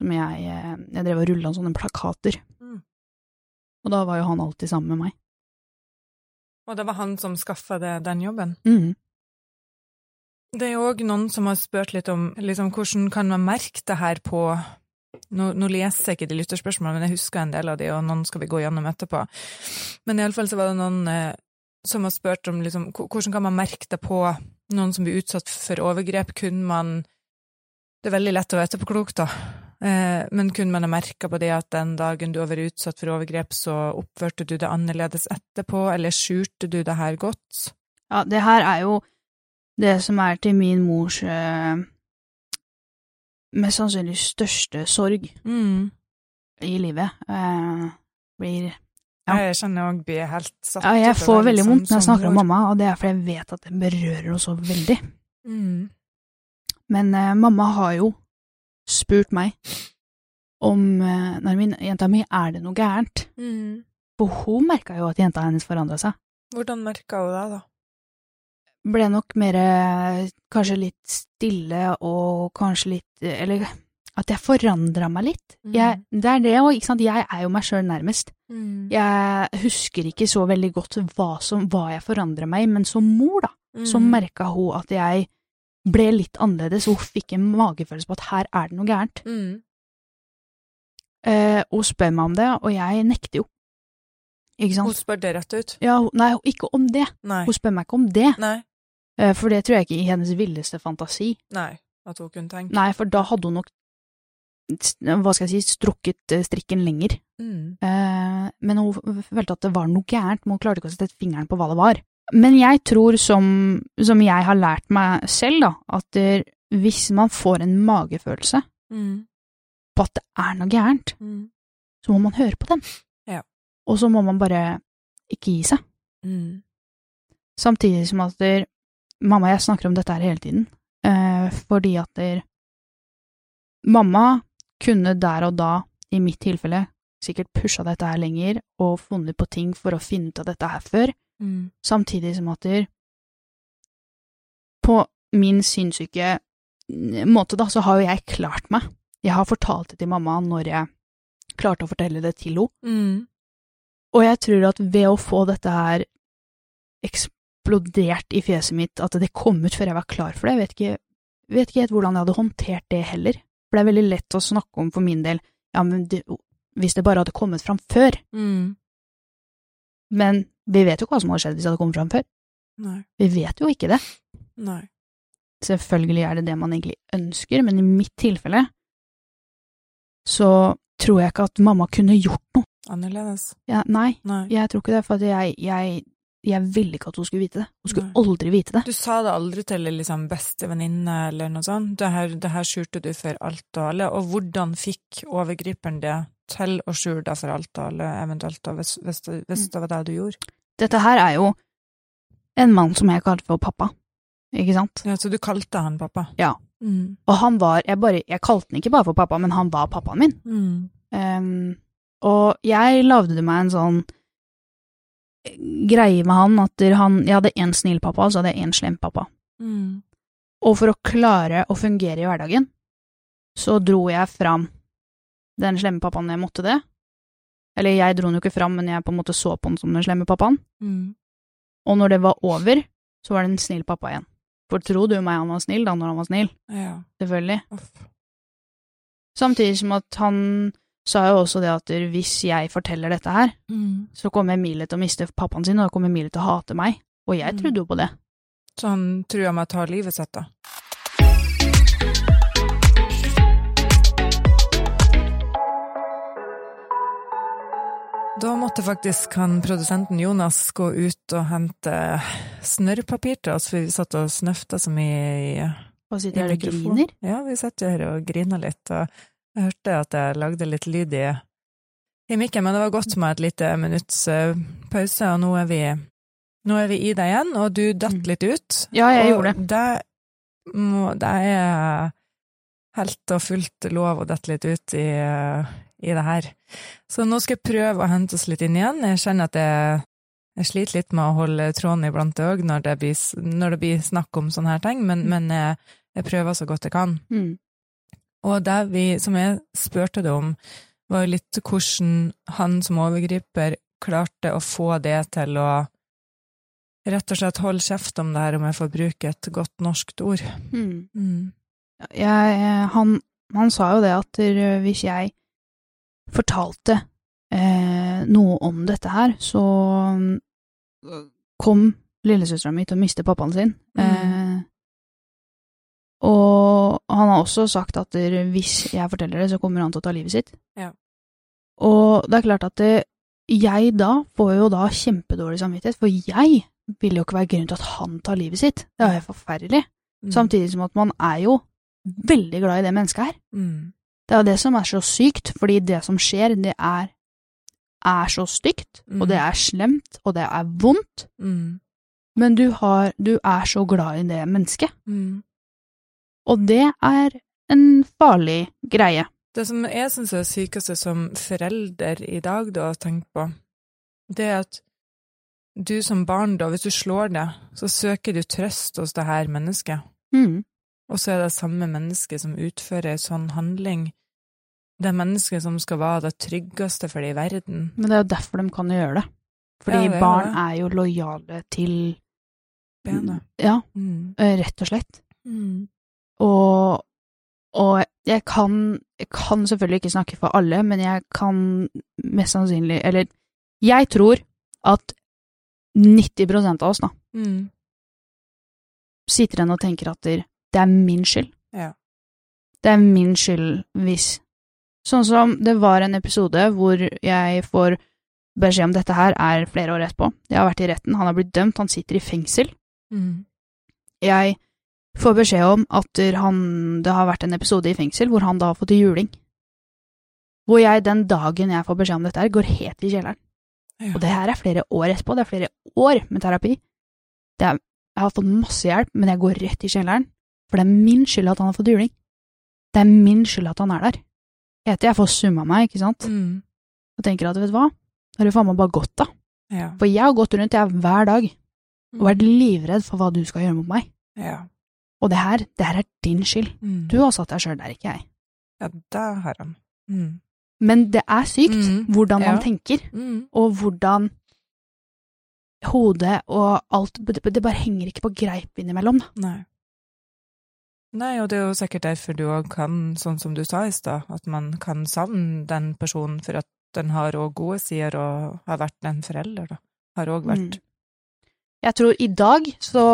som jeg, jeg drev og rullet sånne plakater. Mm. Og da var jo han alltid sammen med meg. Og det var han som skaffet det, den jobben? Mhm. Det er jo også noen som har spurt litt om liksom, hvordan kan man merke det her på, nå, nå leser jeg ikke de lytterspørsmålene, men jeg husker en del av de, og noen skal vi gå gjennom etterpå. Men i alle fall så var det noen eh, som har spurt om liksom, hvordan kan man merke det på noen som blir utsatt for overgrep, kunne man, det er veldig lett å være etterpåklok da, eh, men kunne man ha merket på det at den dagen du har vært utsatt for overgrep, så oppførte du det annerledes etterpå, eller skjulte du det her godt? Ja, det her er jo det som er til min mors eh, mest sannsynlig største sorg mm. i livet. Eh, blir, ja. Jeg kjenner også blir helt satt. Ja, jeg får veldig vondt når jeg snakker om mamma, og det er fordi jeg vet at det berører henne så veldig. Mm. Men eh, mamma har jo spurt meg om, eh, når min jenta mi, er det noe gærent? Mm. For hun merket jo at jenta hennes forandret seg. Hvordan merket hun det da? Ble nok mer kanskje litt stille og kanskje litt, eller at jeg forandret meg litt. Mm. Jeg, det er det, og ikke sant, jeg er jo meg selv nærmest. Mm. Jeg husker ikke så veldig godt hva, som, hva jeg forandret meg, men som mor da, mm. så merket hun at jeg ble litt annerledes, og hun fikk en magefølelse på at her er det noe gærent. Mm. Eh, hun spør meg om det, og jeg nekter jo. Ikke sant? Hun spør det rett ut? Ja, nei, ikke om det. Nei. Hun spør meg ikke om det. Nei. For det tror jeg ikke i hennes villeste fantasi. Nei, at hun kunne tenke. Nei, for da hadde hun nok, hva skal jeg si, strukket strikken lenger. Mm. Eh, men hun følte at det var noe gærent, men hun klarte ikke å sette fingeren på hva det var. Men jeg tror, som, som jeg har lært meg selv, da, at det, hvis man får en magefølelse mm. på at det er noe gærent, mm. så må man høre på den. Ja. Og så må man bare ikke gi seg. Mm. Samtidig som at der, mamma og jeg snakker om dette her hele tiden, eh, fordi at der, mamma kunne der og da, i mitt tilfelle, sikkert pushet dette her lenger, og funnet på ting for å finne ut av dette her før, mm. samtidig som at der, på min sinnssyke måte da, så har jo jeg klart meg. Jeg har fortalt det til mamma når jeg klarte å fortelle det til henne. Mm. Og jeg tror at ved å få dette her eksplodert i fjeset mitt, at det kom ut før jeg var klar for det, jeg vet ikke, vet ikke helt hvordan jeg hadde håndtert det heller. For det er veldig lett å snakke om for min del, ja, men det, hvis det bare hadde kommet fram før. Mm. Men vi vet jo hva som hadde skjedd hvis det hadde kommet fram før. Nei. Vi vet jo ikke det. Nei. Selvfølgelig er det det man egentlig ønsker, men i mitt tilfelle så tror jeg ikke at mamma kunne gjort noe. Annerledes? Ja, nei, nei, jeg tror ikke det, for jeg, jeg, jeg ville ikke at hun skulle vite det. Hun skulle nei. aldri vite det. Du sa det aldri til liksom beste venninne eller noe sånt. Det her, det her skjulte du for alt og alle, og hvordan fikk overgriperen det til å skjule det for alt og alle, eventuelt, da, hvis, hvis, det, hvis det var det du gjorde? Dette her er jo en mann som jeg kalte for pappa, ikke sant? Ja, så du kalte han pappa? Ja. Mm. Og han var, jeg, bare, jeg kalte han ikke bare for pappa, men han var pappaen min. Mm. Um, og jeg lavde meg en sånn greie med han, at han, jeg hadde en snill pappa, og så hadde jeg en slem pappa. Mm. Og for å klare å fungere i hverdagen, så dro jeg fram den slemme pappaen når jeg måtte det. Eller jeg dro den jo ikke fram, men jeg på en måte så på den som den slemme pappaen. Mm. Og når det var over, så var det en snill pappa igjen. For tro du meg han var snill da, når han var snill? Ja. Selvfølgelig. Uff. Samtidig som at han sa jo også det at hvis jeg forteller dette her, mm. så kommer Emilie til å miste pappaen sin, og da kommer Emilie til å hate meg. Og jeg mm. trodde jo på det. Så han tror jeg meg tar livet sitt da? Da måtte faktisk han, produsenten Jonas, gå ut og hente snørrpapir til oss, for vi satt og snøfta som i, i Hva sitter her og griner? Ja, vi satt her og griner litt, og jeg hørte at jeg lagde litt lyd i, i mikken, men det var godt med et lite minutts pause, og nå er vi, nå er vi i det igjen, og du datt litt ut. Ja, jeg gjorde det. Det, må, det er helt og fullt lov å datt litt ut i, i det her. Så nå skal jeg prøve å hente oss litt inn igjen. Jeg kjenner at jeg, jeg sliter litt med å holde tråden iblant også når det blir, når det blir snakk om sånne her ting, men, men jeg, jeg prøver så godt jeg kan. Mm. Og det vi, som jeg spørte deg om, var litt hvordan han som overgriper klarte å få det til å rett og slett holde kjeft om det her, om jeg får bruke et godt norskt ord. Mm. Mm. Jeg, han, han sa jo det at hvis jeg fortalte eh, noe om dette her, så kom lillesøsteren min til å miste pappaen sin. Mm. Eh, og han har også sagt at hvis jeg forteller det, så kommer han til å ta livet sitt. Ja. Og det er klart at det, jeg da får jo da kjempedårlig samvittighet, for jeg vil jo ikke være grunn til at han tar livet sitt. Det er jo forferdelig. Mm. Samtidig som at man er jo veldig glad i det mennesket her. Mm. Det er jo det som er så sykt, fordi det som skjer, det er, er så stygt, mm. og det er slemt, og det er vondt. Mm. Men du, har, du er så glad i det mennesket. Mm. Og det er en farlig greie. Det som jeg synes er det sykeste som forelder i dag da, å tenke på, det er at du som barn da, hvis du slår det, så søker du trøst hos det her mennesket. Mm. Og så er det samme menneske som utfører en sånn handling. Det er mennesket som skal være det tryggeste for det i verden. Men det er jo derfor de kan gjøre det. Fordi ja, det er barn det. er jo lojale til Bena. Ja, Mm. rett og slett. Mm. Og, og jeg kan, jeg kan selvfølgelig ikke snakke for alle, men jeg kan mest sannsynlig, eller jeg tror at nitti prosent av oss da, Mm. sitter igjen og tenker at det er min skyld. Ja. Det er min skyld hvis. Sånn som det var en episode hvor jeg får beskjed om dette her er flere år etterpå. Jeg har vært i retten, han har blitt dømt, han sitter i fengsel. Mm. Jeg får beskjed om at han, det har vært en episode i fengsel hvor han da har fått juling. Hvor jeg den dagen jeg får beskjed om dette her, går helt i kjelleren. Ja. Og det her er flere år etterpå, det er flere år med terapi. Det er, jeg har fått masse hjelp, men jeg går rett i kjelleren, for det er min skyld at han har fått juling. Det er min skyld at han er der. Jeg heter jeg får summa meg, ikke sant? Mm. Og tenker at, vet du hva? Da har du faen meg bare gått da. Ja. For jeg har gått rundt jeg hver dag, og vært livredd for hva du skal gjøre mot meg. Ja. Og det her, det her er din skyld. Mm. Du har satt deg selv der, ikke jeg. Ja, det har han. Mm. Men det er sykt Mm. hvordan man Ja. tenker, Mm. og hvordan hodet og alt, det, det bare henger ikke på greip innimellom. Da. Nei. Nei, og det er jo sikkert derfor du også kan, sånn som du sa i sted, at man kan savne den personen for at den har også gode sider og har vært en forelder, da. Har også vært. Mm. Jeg tror i dag så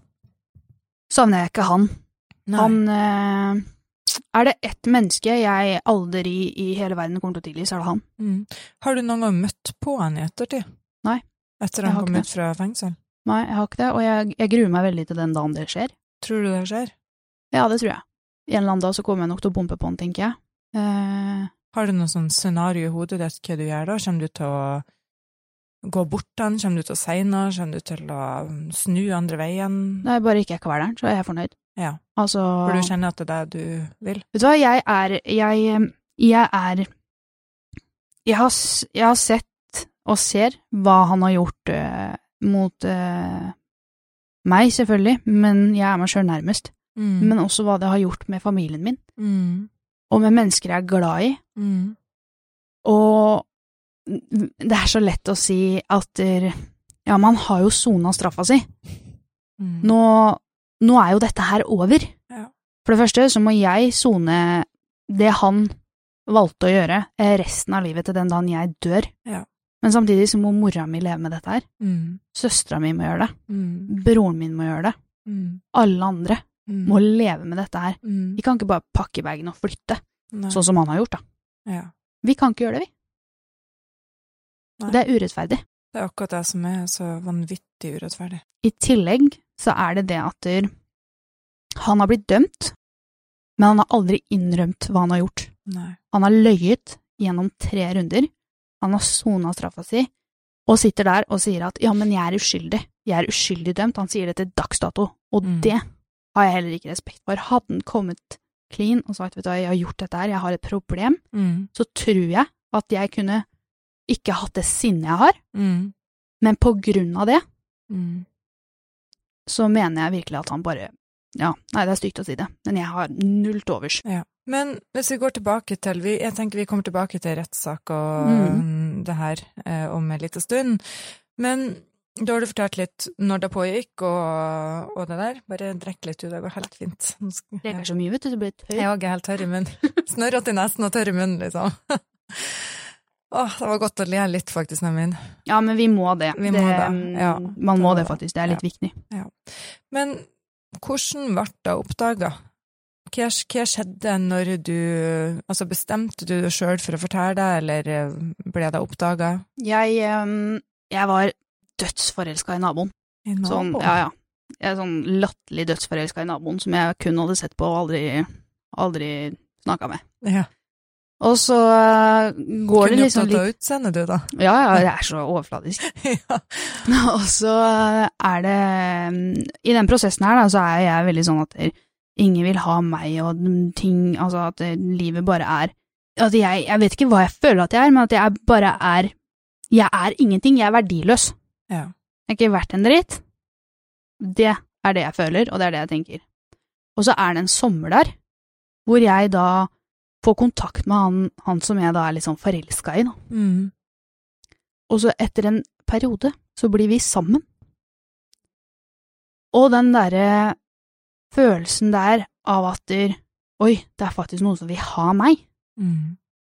savner jeg ikke han. Nei. Han, eh, er det ett menneske jeg aldri i hele verden kommer til å tilgi, så er det han. Mm. Har du noen gang møtt på han i ettertid? Nei. Etter Jeg han har kom ikke ut fra fengsel? Nei, jeg har ikke det, og jeg, jeg gruer meg veldig til den dagen det skjer. Tror du det skjer? Ja, det tror jeg. I en eller annen dag så kommer jeg nok til å bompe på han, tenker jeg. Eh, Har du noen sånn scenario i hodet ditt hva du gjør da? Kommer du til å gå bort den? Kommer du til å si noe? Kommer du til å snu andre veien? Nei, bare ikke jeg kveler den, så er jeg fornøyd. Ja, Altså, for du kjenner at det er det du vil? vet du hva, jeg er, jeg, jeg er, jeg har, s- jeg har sett og ser hva han har gjort eh, mot eh, meg, selvfølgelig, men jeg er meg selv nærmest. Mm. Men også hva det har gjort med familien min, Mm. og med mennesker jeg er glad i. Mm. Og det er så lett å si at eh, ja, man har jo sonet straffa si. Mm. Nå, nå er jo dette her over. Ja. For det første så må jeg sone det han valgte å gjøre eh, resten av livet til den dagen jeg dør. Ja. Men samtidig så må mora mi leve med dette her. Mm. Søstera mi må gjøre det. Mm. Broren min må gjøre det. Mm. Alle andre Mm. må leve med dette her. Mm. Vi kan ikke bare pakke bagen og flytte, Nei. sånn som han har gjort da. Ja. Vi kan ikke gjøre det, vi. Nei. Det er urettferdig. Det er akkurat det som er så vanvittig urettferdig. I tillegg så er det det at der, han har blitt dømt, men han har aldri innrømt hva han har gjort. Nei. Han har løyet gjennom tre runder, han har sonet straffa si, og sitter der og sier at ja, men jeg er uskyldig, jeg er uskyldig dømt. Han sier det til dagsdato, og Mm. det har jeg heller ikke respekt for. Hadde han kommet clean og sagt, vet du hva, jeg har gjort dette her, jeg har et problem, Mm. så tror jeg at jeg kunne ikke hatt det sinnet jeg har, Mm. men på grunn av det, Mm. så mener jeg virkelig at han bare, ja, nei, det er stygt å si det, men jeg har null til overs Ja. Men hvis vi går tilbake til, vi, jeg tenker vi kommer tilbake til rettssak og mm. det her eh, om en liten stund, men da har du fortalt litt når det pågikk og, og det der, bare drekk litt ut, det går helt fint. Det er ikke så mye, vet du, det blir tørr. Jeg er også helt tørr i munnen, snørret i nesten og tørr i munnen, liksom. Åh, det var godt å le litt faktisk, Nevin. Ja, men vi må det. Vi må det, ja. Man må det faktisk, det er litt ja. viktig. Ja. Men hvordan ble det oppdaget? Hva, hva skjedde når du, altså bestemte du deg selv for å fortelle det, eller ble det oppdaget? Jeg, jeg var dødsforelsket i naboen. I naboen? Sånn, ja, ja. Jeg er sånn latterlig dødsforelsket i naboen, som jeg kun hadde sett på og aldri, aldri snakket med. Ja. Og så uh, går det liksom litt... Kunne du opptatt av utseendet du, da? Ja, ja, det er så overfladisk. ja. Og så er det... I den prosessen her, da, så er jeg veldig sånn at ingen vil ha meg, og ting, altså at livet bare er... At jeg, jeg vet ikke hva jeg føler at jeg er, men at jeg bare er... Jeg er ingenting, jeg er verdiløs. Ja. Jeg er ikke verdt en dritt. Det er det jeg føler, og det er det jeg tenker. Og så er det en sommer der, hvor jeg da får kontakt med han, han som jeg da er litt sånn forelsket i. Da. Mm. Og så etter en periode, så blir vi sammen. Og den der følelsen der av at der, oi, det er faktisk noen som vil ha meg. Mm.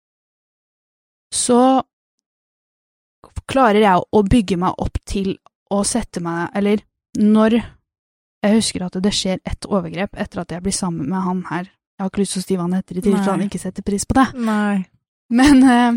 Så klarer jeg å bygge meg opp til å sette meg, eller når jeg husker at det skjer et overgrep etter at jeg blir sammen med han her. Jeg har ikke lyst til å stive han etter i tilfelle han ikke setter pris på det. Nei. Men eh,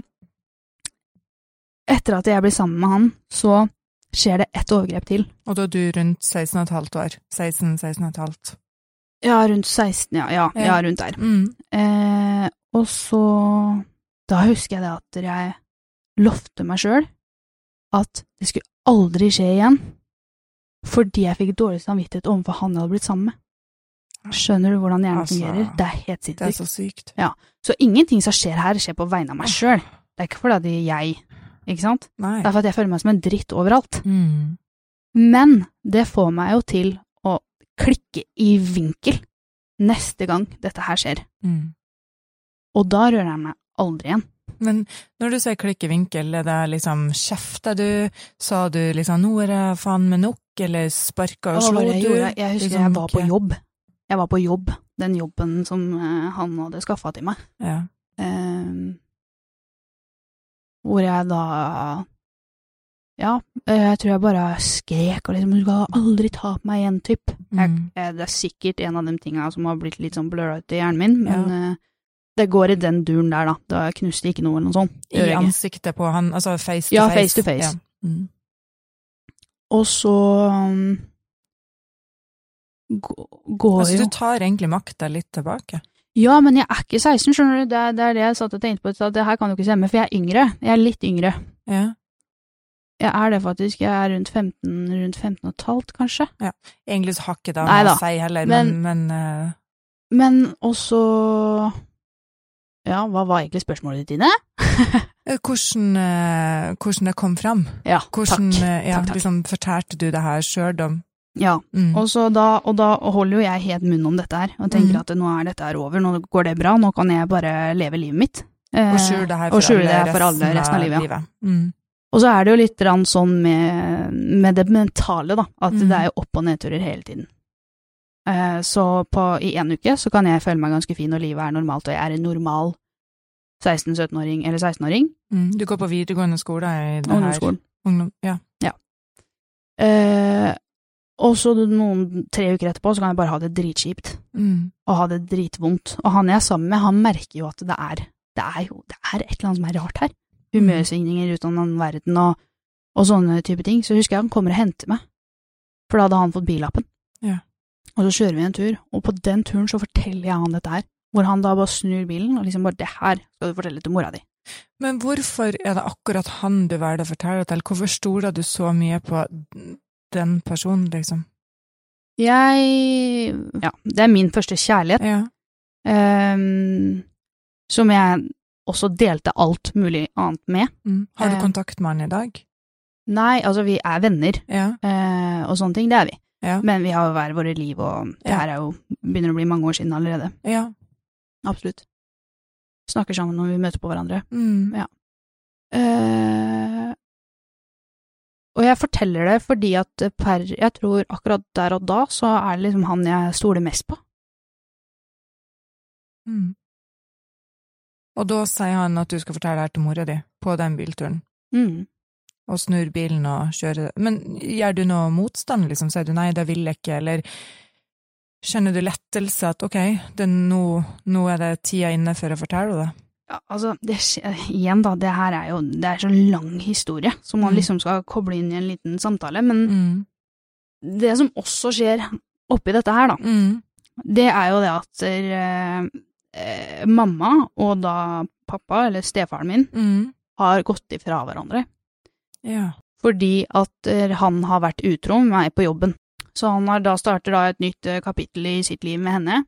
etter at jeg blir sammen med han, så skjer det et overgrep til. Og da er du rundt seksten og et halvt år? seksten, seksten og et halvt? Ja, rundt seksten, ja. Ja, ja. ja rundt der. Mm. Eh, og så, da husker jeg det at jeg lovte meg selv at det skulle aldri skje igjen, fordi jeg fikk dårlig samvittighet overfor han jeg hadde blitt sammen med. Skjønner du hvordan hjernen altså, fungerer? Det er helt sinnssykt. Det er så sykt. Ja, så ingenting som skjer her skjer på vegne av meg selv. Det er ikke fordi jeg, ikke sant? Nei. Det er for at jeg føler meg som en dritt overalt. Mm. Men det får meg jo til å klikke i vinkel neste gang dette her skjer. Mm. Og da rører jeg meg aldri igjen. Men når du sier klikke i vinkel, er det liksom kjefter du? Sa du liksom, nå er det faen med nok, eller sparket og Hva slo var det jeg du? gjorde? Jeg husker Liksom jeg var på ikke- jobb. Jeg var på jobb, den jobben som uh, han hadde skaffet til meg. Ja. Um, hvor jeg da, ja, jeg tror jeg bare skrek, og liksom, du skal aldri ta på meg igjen, typ. Jeg, Mm. jeg, det er sikkert en av de tingene som har blitt litt sånn blurret i hjernen min, men Ja. uh, det går i den duren der da. Da knuste ikke noe eller noe sånt. Det I gjør jeg ikke. ansiktet på han, altså face to Ja, face. face to face. Ja. Mm. Og så um, går Altså, jo... du tar egentlig makta litt tilbake. Ja, men jeg er ikke seksten, skjønner du. Det er det, er det jeg satt og tenkte på, at det her kan du ikke stemme, for jeg er yngre. Jeg er litt yngre. Ja. Jeg er det faktisk. Jeg er rundt femten, rundt femten og et halvt, kanskje. Ja. Egentlig så har ikke det Nei å da. si heller, Men- men, men uh, Men også... Ja, hva var egentlig spørsmålet ditt, Ine? hvordan, uh, hvordan det kom fram? Ja, Hvordan, takk. uh, ja, takk, takk. liksom, fortalte du det her selv om? Ja, Mm. og, så da, og da holder jo jeg helt munn om dette her, og tenker Mm. at nå er dette her over, nå går det bra, nå kan jeg bare leve livet mitt. Eh, Og skjule det her og for, skjule alle, det her for alle resten av livet. Ja. Mm. Og så er det jo litt grann sånn med, med det mentale da, at Mm. det er jo opp- og nedturer hele tiden. Eh, så på, i en uke så kan jeg føle meg ganske fin, og livet er normalt, og jeg er en normal seksten-sytten-åring eller seksten-åring. Mm. Du går på videregående skole i det her? Ungdomsskolen. Ungdom, ja. Eh, og så noen tre uker etterpå så kan jeg bare ha det dritkjipt, Mm. og ha det dritvondt. Og han jeg er sammen med, han merker jo at det er, det er jo, det er et eller annet som er rart her. Humørsvingninger ut av den verden og, og sånne type ting. Så husker jeg han kommer og henter meg, for da hadde han fått billappen. Ja. Og så kjører vi en tur, og på den turen så forteller jeg han dette her, hvor han da bare snur bilen, og liksom bare, det her skal du fortelle til mora di. Men hvorfor er det akkurat han du velger å fortelle til? Hvorfor stoler du så mye på den personen, liksom? Jeg, ja, det er min første kjærlighet, Ja. ehm, som jeg også delte alt mulig annet med. Mm. Har du Eh. kontakt med han i dag? Nei, altså vi er venner, Ja. eh, og sånne ting, det er vi. Ja. Men vi har jo hver våre liv, og det Ja. her er jo, begynner å bli mange år siden allerede. Ja. absolutt. Snakker sammen når vi møter på hverandre. Mm. Ja. Eh, og jeg forteller det fordi at per, jeg tror akkurat der og da, så er det liksom han jeg stoler mest på. Mm. Og da sier han at du skal fortelle det her til mora di på den bilturen. Mm. Og snur bilen og kjører. Men gjør du noe motstand, liksom? Sier du nei, det vil jeg ikke, eller kjenner du lettelse at ok, det nå, nå er det tida inne for å fortelle det? Ja, altså, det, igjen da, det her er jo, det er så lang historie, som man Mm. liksom skal koble inn i en liten samtale, men Mm. det som også skjer oppi dette her da, Mm. det er jo det at eh, eh, mamma og da pappa, eller stefaren min, Mm. har gått ifra hverandre. Ja. Fordi at eh, han har vært utro med meg på jobben. Så han har da startet da et nytt eh, kapittel i sitt liv med henne.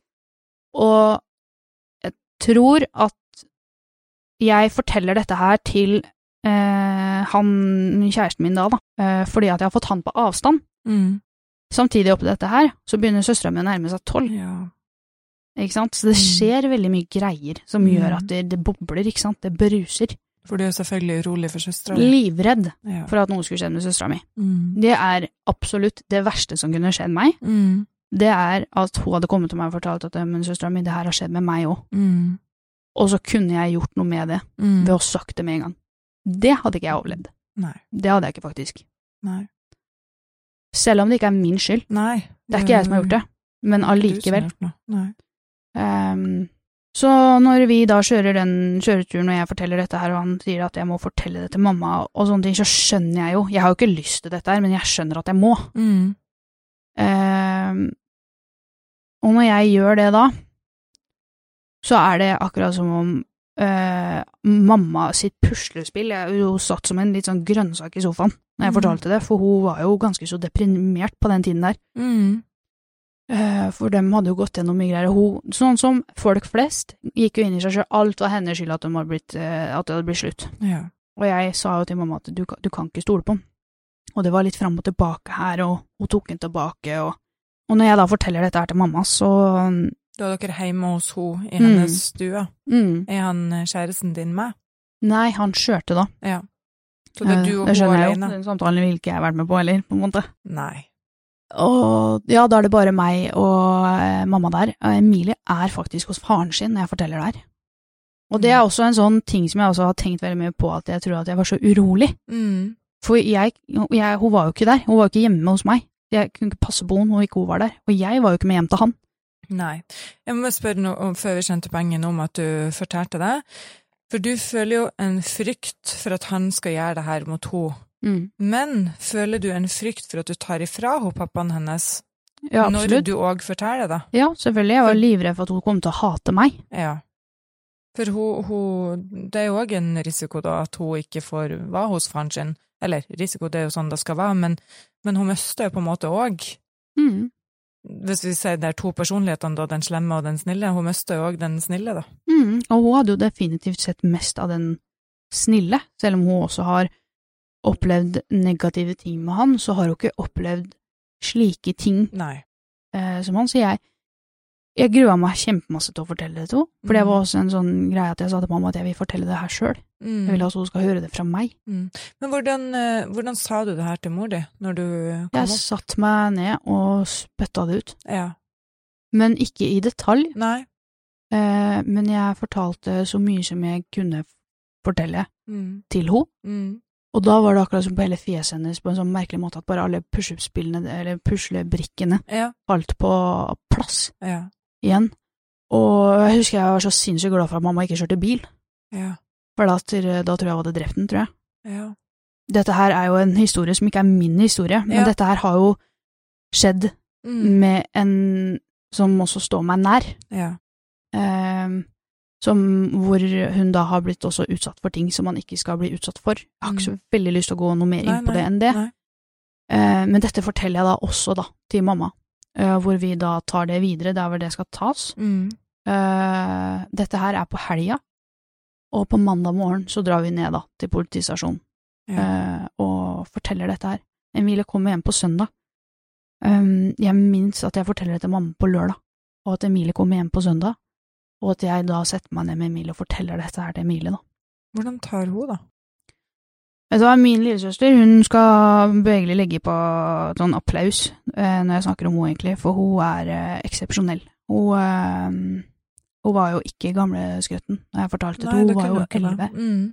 Og jeg tror at jeg forteller dette her til eh, han, kjæresten min da, da eh, fordi at jeg har fått han på avstand. Mm. Samtidig oppi dette her, så begynner søstera mi å nærme seg tolv. Ja. Ikke sant? Så det skjer veldig mye greier som Mm. gjør at det, det bobler, ikke sant? Det bruser. For du er selvfølgelig urolig for søstera di. Livredd Ja. for at noe skulle skje med søstera mi. Mm. Det er absolutt det verste som kunne skjedd meg. Mm. Det er at hun hadde kommet til meg og fortalt at men søstera mi, det her har skjedd med meg også. Mm. Og så kunne jeg gjort noe med det Mm. ved å sagt det med en gang. Det hadde ikke jeg overlevd. Nei. Det hadde jeg ikke faktisk. Nei. Selv om det ikke er min skyld. Nei. Det er ikke jeg som har gjort det, men Det er ikke du som allikevel. har gjort noe. Nei. Um, så når vi da kjører den kjøreturen, og jeg forteller dette her, og han sier at jeg må fortelle det til mamma og sånne ting, så skjønner jeg jo, jeg har jo ikke lyst til dette her, men jeg skjønner at jeg må. Mm. Um, og når jeg gjør det da, så er det akkurat som om uh, mamma sitt puslespill, jeg er jo satt som en litt sånn grønnsak i sofaen når jeg Mm. fortalte det, for hun var jo ganske så deprimert på den tiden der. Mm. Uh, for dem hadde jo gått gjennom mye greier. Hun, sånn som folk flest, gikk jo inn i seg selv. Alt var hennes skyld at, de hadde blitt, uh, at det hadde blitt slutt. Ja. Og jeg sa jo til mamma at du, du kan ikke stole på den. Og det var litt frem og tilbake her, og hun tok den tilbake. Og, og når jeg da forteller dette her til mamma, så Da er dere hjemme hos henne i Mm. hennes stue. mm, Er han eh, kjæresten din med? Nei, han kjørte da. Ja. Så det er Eh, du og det hun skjønner jeg jo. alene? Den samtalen vil ikke jeg vært med på heller, på en måte. Nei. Og ja, da er det bare meg og eh, mamma der. Og Emilie er faktisk hos faren sin når jeg forteller det her. Og det er også en sånn ting som jeg også har tenkt veldig mye på, at jeg tror at jeg var så urolig. Mm. For jeg, jeg, hun var jo ikke der, hun var jo ikke hjemme hos meg. Jeg kunne ikke passe på henne når ikke hun var der. Og jeg var jo ikke med hjem til han. Nei. Jeg må spørre noe om, før vi kjente poenget om at du fortalte det. For du føler jo en frykt for at han skal gjøre det her mot henne. Mm. Men føler du en frykt for at du tar ifra henne pappaen hennes Ja, når absolutt. du også forteller det? Ja, selvfølgelig. Jeg var livredd for at hun kom til å hate meg. Ja. For hun, hun, det er jo også en risiko da at hun ikke får være hos faren sin. Eller risiko, det er jo sånn det skal være, men, men hun mister jo på en måte også, Mm. hvis vi sier det er to personlighetene da, den slemme og den snille, hun mister jo også den snille da. Mm. Og hun hadde jo definitivt sett mest av den snille, selv om hun også har opplevd negative ting med han, så har hun ikke opplevd slike ting Nei. eh, som han. Så jeg, jeg grua meg kjempemasse til å fortelle det til henne, for det Mm. var også en sånn greie at jeg sa til mamma at jeg vil fortelle det her selv. Mm. Jeg vil at hun skal høre det fra meg. Mm. Men hvordan, eh, hvordan sa du det her til mor di, når du kom Jeg opp? satt meg ned og spytta det ut, Ja. men ikke i detalj. Nei. Eh, men jeg fortalte så mye som jeg kunne fortelle Mm. til henne. Mm. Og da var det akkurat som på hele fjeset hennes på en sånn merkelig måte at bare alle push-up-spillene, eller puslebrikkene, Ja. falt på plass Ja. igjen. Og jeg husker jeg var så sinnssykt glad for at mamma ikke kjørte bil, Ja. for da, til, da tror jeg jeg hadde drept den, tror jeg. Ja. Dette her er jo en historie som ikke er min historie, men Ja. dette her har jo skjedd Mm. med en som også står meg nær. Ja. Um, som, hvor hun da har blitt også utsatt for ting som man ikke skal bli utsatt for. Jeg har ikke så veldig lyst til å gå noe mer inn Nei, på nei, det enn det. nei. Uh, men dette forteller jeg da også da til mamma, uh, hvor vi da tar det videre, der hvor det skal tas. Mm. Uh, dette her er på helga, og på mandag morgen så drar vi ned da til politistasjonen Ja. uh, og forteller dette her. Emilie kommer hjem på søndag. Um, jeg minns at jeg forteller det til mamma på lørdag, og at Emilie kommer hjem på søndag. og at jeg da setter meg ned med Emilie og forteller dette her til Emilie da. Hvordan tar hun da? Vet du hva, min lillesøster, hun skal begynne legge på sånn applaus eh, når jeg snakker om henne egentlig, for hun er eh, eksepsjonell. Hun, eh, hun var jo ikke gamle skrøtten, når jeg fortalte det, hun var jo elleve. Mm.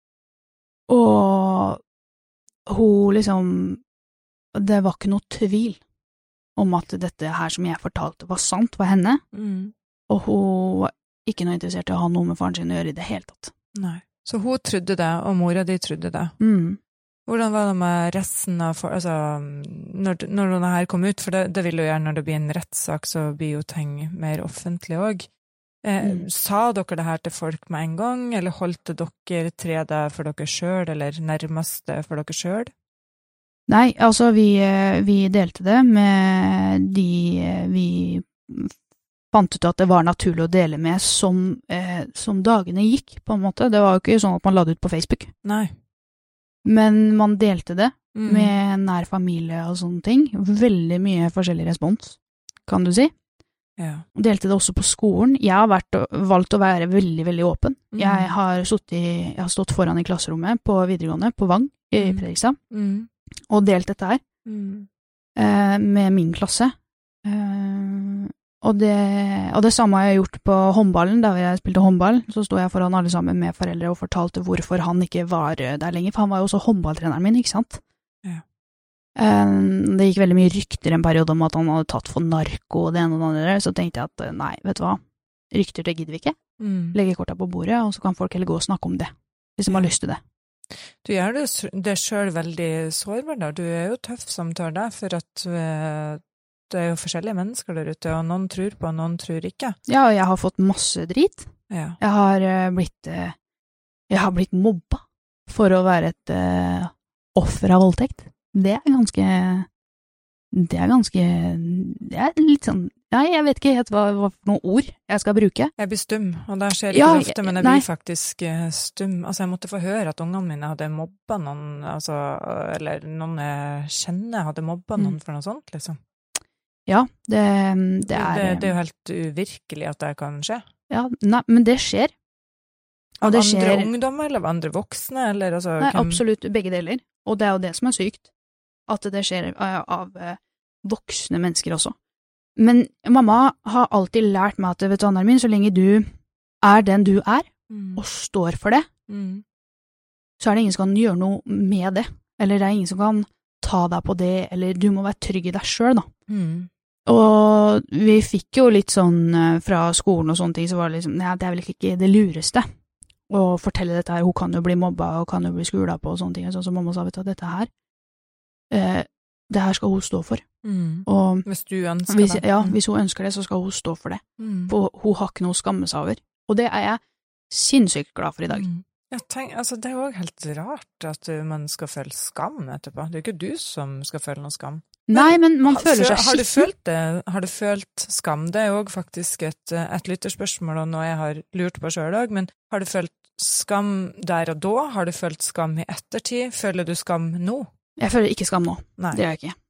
Og hun liksom, det var ikke noe tvil om at dette her som jeg fortalte var sant, var henne, Mm. og hun var ikke noe interessert i å ha noe med faren sin å gjøre i det hele tatt. Nei. Så hun trodde det, og mora di trodde det. Mm. Hvordan var det med resten av, for, altså, når, når denne her kom ut, for det, det vil jo gjøre når det blir en rettssak, så blir jo ting mer offentlig også. Eh, Mm. Sa dere det her til folk med en gang, eller holdt dere tre det for dere selv, eller nærmest det for dere selv? Nei, altså vi, eh, vi delte det med de eh, vi fant ut at det var naturlig å dele med som, eh, som dagene gikk, på en måte. Det var jo ikke sånn at man la det ut på Facebook. Nei. Men man delte det Mm. med nær familie og sånne ting. Veldig mye forskjellig respons, kan du si. Ja. Delte det også på skolen. Jeg har vært, valgt å være veldig, veldig åpen. Mm. Jeg, har suttet i, jeg har stått foran i klasserommet på videregående, på Vang, i Mm. Fredrikstad, Mm. og delt dette her Mm. eh, med min klasse. Eh, og, det, og det samme har jeg gjort på håndballen, da jeg spilte håndball, så stod jeg foran alle sammen med foreldre og fortalte hvorfor han ikke var der lenger, for han var jo også håndballtreneren min, ikke sant? Ja. Eh, det gikk veldig mye rykter en periode om at han hadde tatt for narko og det ene og det andre, så tenkte jeg at nei, vet du hva, rykter det gidder vi ikke. Mm. Legge korta på bordet, og så kan folk heller gå og snakke om det, hvis de har lyst til det. Du gjør det, det selv veldig sårbar da. Du er jo tøff som tør det, for at uh, det er jo forskjellige mennesker der ute, og noen tror på, og noen tror ikke. Ja, og jeg har fått masse drit. Ja. Jeg har uh, blitt, uh, jeg har blitt mobba for å være et uh, offer av voldtekt. Det er ganske, det er ganske, det er litt sånn, nei, jeg vet ikke helt hva, hva for noen ord jeg skal bruke. Jeg blir stum, og det skjer ikke Ja, ofte, men jeg nei. blir faktisk eh, stum. Altså, jeg måtte få høre at ungene mine hadde mobba noen, altså, eller noen jeg kjenner hadde mobba noen Mm. for noe sånt, liksom. Ja, det, det er, det, det er jo helt uvirkelig at det kan skje. ja, nei, men det skjer. Og Av det andre skjer, ungdommer, eller av andre voksne, eller altså... nei, hvem- absolutt begge deler. Og det er jo det som er sykt, at det skjer uh, av uh, voksne mennesker også. Men mamma har alltid lært meg at, vet du, Anna min, så lenge du er den du er, Mm. og står for det, Mm. så er det ingen som kan gjøre noe med det. Eller det er ingen som kan ta deg på det, eller du må være trygg i deg selv, da. Mm. Og vi fikk jo litt sånn eh, fra skolen og sånne ting, så var det liksom, nei, det er vel ikke det lureste å fortelle dette her, hun kan jo bli mobba og kan jo bli skula på og sånne ting, sånn som mamma sa, vet du, at dette her, eh, det her skal hun stå for. Mm. Og Hvis du ønsker hvis, det. ja, Mm. hvis hun ønsker det, så skal hun stå for det. Mm. For hun har ikke noe å skamme seg over. Og det er jeg sinnssykt glad for i dag. Mm. Jeg tenk, altså, det er jo også helt rart at uh, man skal føle skam etterpå. Det er jo ikke du som skal føle noe skam. Nei, men man Har- føler seg Har du skitten. følt det? Har du følt skam? Det er jo også faktisk et, et lytterspørsmål, og noe jeg har lurt på selv også, men har du følt skam der og da? Har du følt skam i ettertid? Føler du skam nå? Jeg føler ikke skam nå. Nei. Det gjør jeg ikke.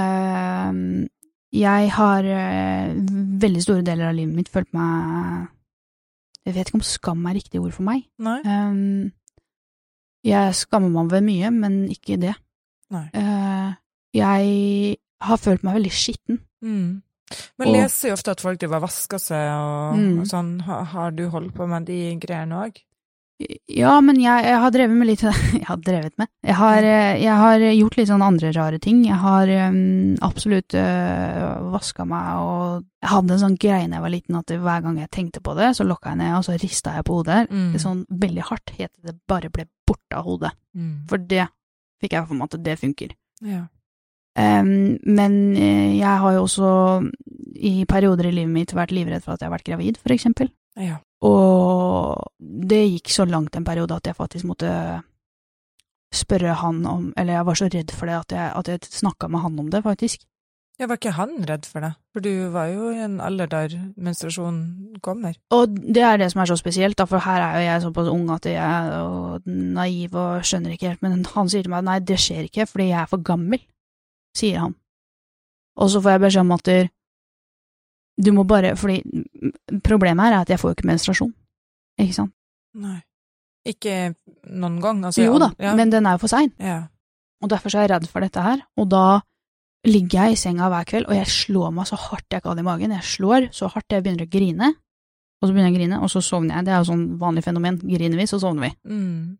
Eh, jeg har eh, veldig store deler av livet mitt følt meg, jeg vet ikke om skam er riktig ord for meg. Nei? Eh, jeg skammer meg ved mye, men ikke det. Nei. Eh, jeg har følt meg veldig skitten. Mm. Man Og- leser jo ofte at folk driver og vasker seg og, Mm. og sånn. Har, har du holdt på med de greiene også? Ja, men jeg, jeg har drevet med litt, jeg har drevet med, jeg har, eh, jeg har gjort litt sånn andre rare ting. Jeg har um, absolutt uh, vasket meg, og jeg hadde en sånn greie når jeg var liten at hver gang jeg tenkte på det, så lokket jeg ned, og så ristet jeg på hodet. Mm. Det er sånn veldig hardt, helt til det bare ble borte av hodet. Mm. For det fikk jeg for meg at det funker. Ja. Um, men eh, jeg har jo også i perioder i livet mitt vært livredd for at jeg har vært gravid, for eksempel. Ja. Og det gikk så langt en periode at jeg faktisk måtte spørre han om, eller jeg var så redd for det at jeg, at jeg snakket med han om det, faktisk. Ja, var ikke han redd for det? For du var jo i en alder der menstruasjonen kommer. Og det er det som er så spesielt, da, for her er jo jeg såpass ung at jeg er naiv og skjønner ikke helt, men han sier til meg, nei, det skjer ikke, fordi jeg er for gammel, sier han. Og så får jeg beskjed om at du må bare, fordi problemet her er at jeg får jo ikke menstruasjon. Ikke sant? Nei. Ikke noen gang? Altså, jo da, ja. men den er jo for sein. Ja. Og derfor så er jeg redd for dette her, og da ligger jeg i senga hver kveld, og jeg slår meg så hardt jeg kan i magen. Jeg slår så hardt jeg begynner å grine, og så begynner jeg å grine, og så sovner jeg. Det er jo sånn vanlig fenomen. Griner vi, så sovner vi. Mm.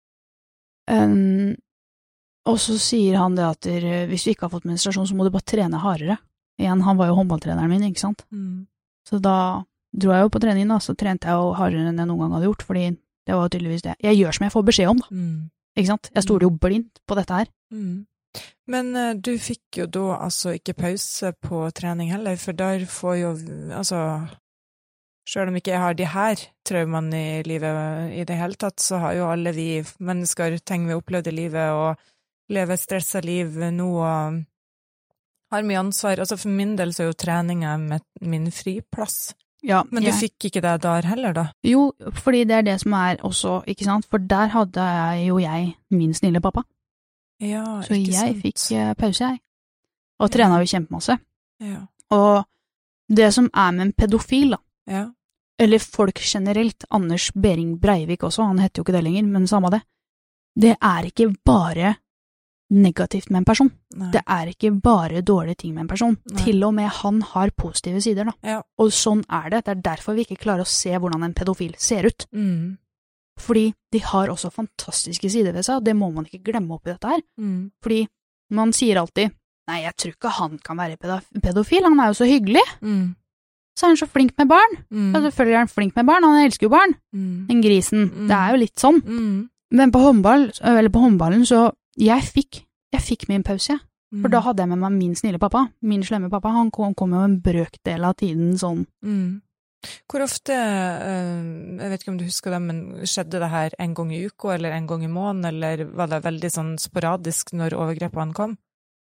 Um, og så sier han det at der, hvis du ikke har fått menstruasjon, så må du bare trene hardere. Igjen, han var jo håndballtreneren min, ikke sant? Mm. Så da dro jeg jo på trening da, så trente jeg jo hardere enn jeg noen gang hadde gjort, fordi det var jo tydeligvis det. Jeg gjør som jeg får beskjed om da. Mm. Ikke sant? Jeg stoler jo blindt på dette her. Mm. Men uh, du fikk jo da altså ikke pause på trening heller, for der får jo, altså, selv om ikke jeg har de her traumene i livet i det hele tatt, så har jo alle vi mennesker ting vi opplevde i livet, og lever stresset liv nå, og har mye ansvar. Altså for min del så er jo treningen med min friplass. Ja, men du jeg... fikk ikke det der heller da? Jo, fordi det er det som er også, ikke sant? For der hadde jeg jo jeg min snille pappa. Ja, så ikke jeg sant. fikk uh, pause, jeg. Og ja. Trenet jo kjempemasse. Ja. Og det som er med en pedofil, da, ja. eller folk generelt, Anders Bering Breivik også, han heter jo ikke det lenger, men samme det, det er ikke bare negativt med en person. Nei. Det er ikke bare dårlige ting med en person. Nei. Til og med han har positive sider, da. Ja. Og sånn er det. Det er derfor vi ikke klarer å se hvordan en pedofil ser ut. Mm. Fordi de har også fantastiske sider ved seg, og det må man ikke glemme opp i dette her. Mm. Fordi man sier alltid, nei, jeg tror ikke han kan være pedofil, han er jo så hyggelig. Mm. Så er han så flink med barn. Mm. Og selvfølgelig er han flink med barn, han elsker jo barn. Mm. Den grisen. Mm. Det er jo litt sånn. Mm. Men på håndball, eller på håndballen, så jeg fikk, jeg fikk min pause, mm. for da hadde jeg med meg min snille pappa, min slemme pappa, han kom, kom jo en brøkdel av tiden sånn. Mm. Hvor ofte, jeg vet ikke om du husker det, men skjedde det her en gang i uka, eller en gang i måneden, eller var det veldig sånn sporadisk når overgrepene kom?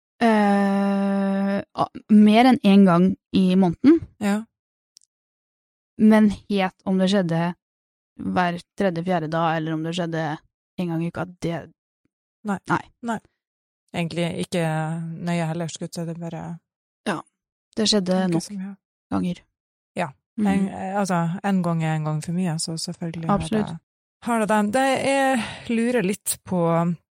Eh, mer enn en gang i måneden. Ja. Men helt om det skjedde hver tredje, fjerde dag, eller om det skjedde en gang i uka, det... Nei. Nei. Nei. Egentlig ikke nøye heller, skulle jeg det bare... Ja, det skjedde nok som, ja. ganger. Ja, mm. en, altså en gang er en gang for mye, så selvfølgelig Absolutt. har det det. Det jeg lurer litt på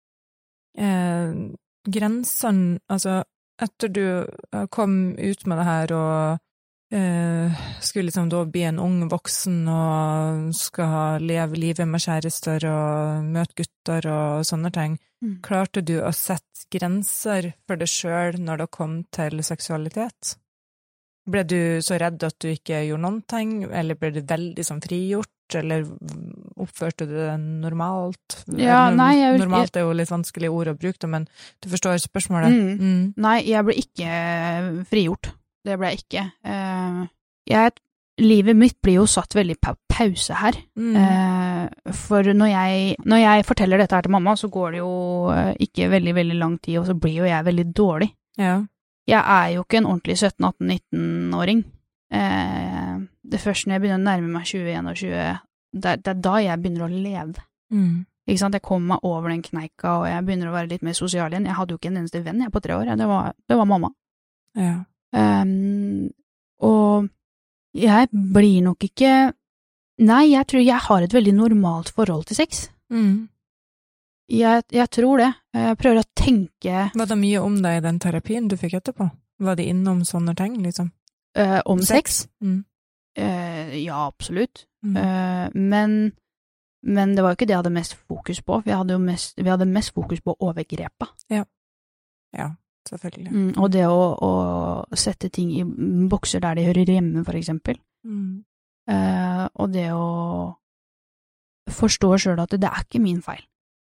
eh, grensene, altså etter du kom ut med det her og Uh, skulle liksom da bli en ung voksen og skal leve livet med kjærester og møte gutter og sånne ting. Mm. Klarte du å sette grenser for deg selv når det kom til seksualitet? Ble du så redd at du ikke gjorde noen ting, eller ble du veldig sånn frigjort, eller oppførte du det normalt? Ja, nei, jeg vil... Normalt er jo litt vanskelig ord å bruke, men du forstår spørsmålet. Mm. Mm. Nei, jeg ble ikke frigjort. Det ble jeg ikke. Uh, jeg, livet mitt blir jo satt veldig på pause her. Mm. Uh, for når jeg, når jeg forteller dette her til mamma, så går det jo uh, ikke veldig, veldig lang tid, og så blir jo jeg veldig dårlig. Ja. Jeg er jo ikke en ordentlig sytten atten nitten-åring. Uh, det første når jeg begynner å nærme meg tjue tjueen, det, det er da jeg begynner å leve. Mm. Ikke sant? Jeg kommer meg over den kneika, og jeg begynner å være litt mer sosial igjen. Jeg hadde jo ikke en eneste venn jeg på tre år. Det var, det var mamma. Ja. Um, og jeg blir nok ikke nei, jeg tror jeg har et veldig normalt forhold til sex. Mm. Jeg, jeg tror det. Jeg prøver å tenke Var det mye om deg i den terapien du fikk etterpå? Var det innom sånne ting, liksom? Uh, om sex? sex? Mm. Uh, ja, absolutt. Mm. Uh, men, men det var jo ikke det jeg hadde mest fokus på. Vi hadde jo mest, vi hadde mest fokus på overgrepet. Ja. Ja. Selvfølgelig. Mm, og det å, å sette ting i bokser der de hører hjemme, for eksempel. Mm. Uh, og det å forstå selv at det, det er ikke min feil.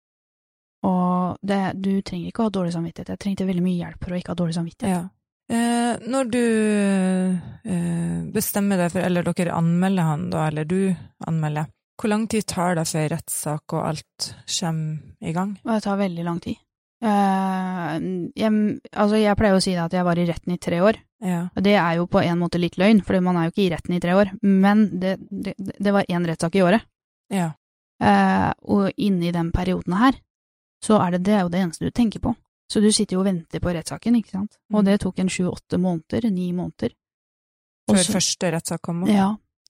Og det, du trenger ikke å ha dårlig samvittighet. Jeg trengte veldig mye hjelp for å ikke ha dårlig samvittighet. Ja. Eh, når du eh, bestemmer deg for, eller dere anmelder han da, eller du anmelder, hvor lang tid tar det før rettssak og alt kommer i gang? Det tar veldig lang tid. Uh, jeg, altså jeg pleier å si at jeg var i retten i tre år. Ja. Og det er jo på en måte litt løgn, for man er jo ikke i retten i tre år, men det, det, det var en rettssak i året. Ja. Uh, og inne i den perioden her, så er det, det er jo det eneste du tenker på. Så du sitter jo og venter på rettssaken, ikke sant? Og det tok en sju åtte måneder, ni måneder. Før Også, første rettssak kom opp? Ja,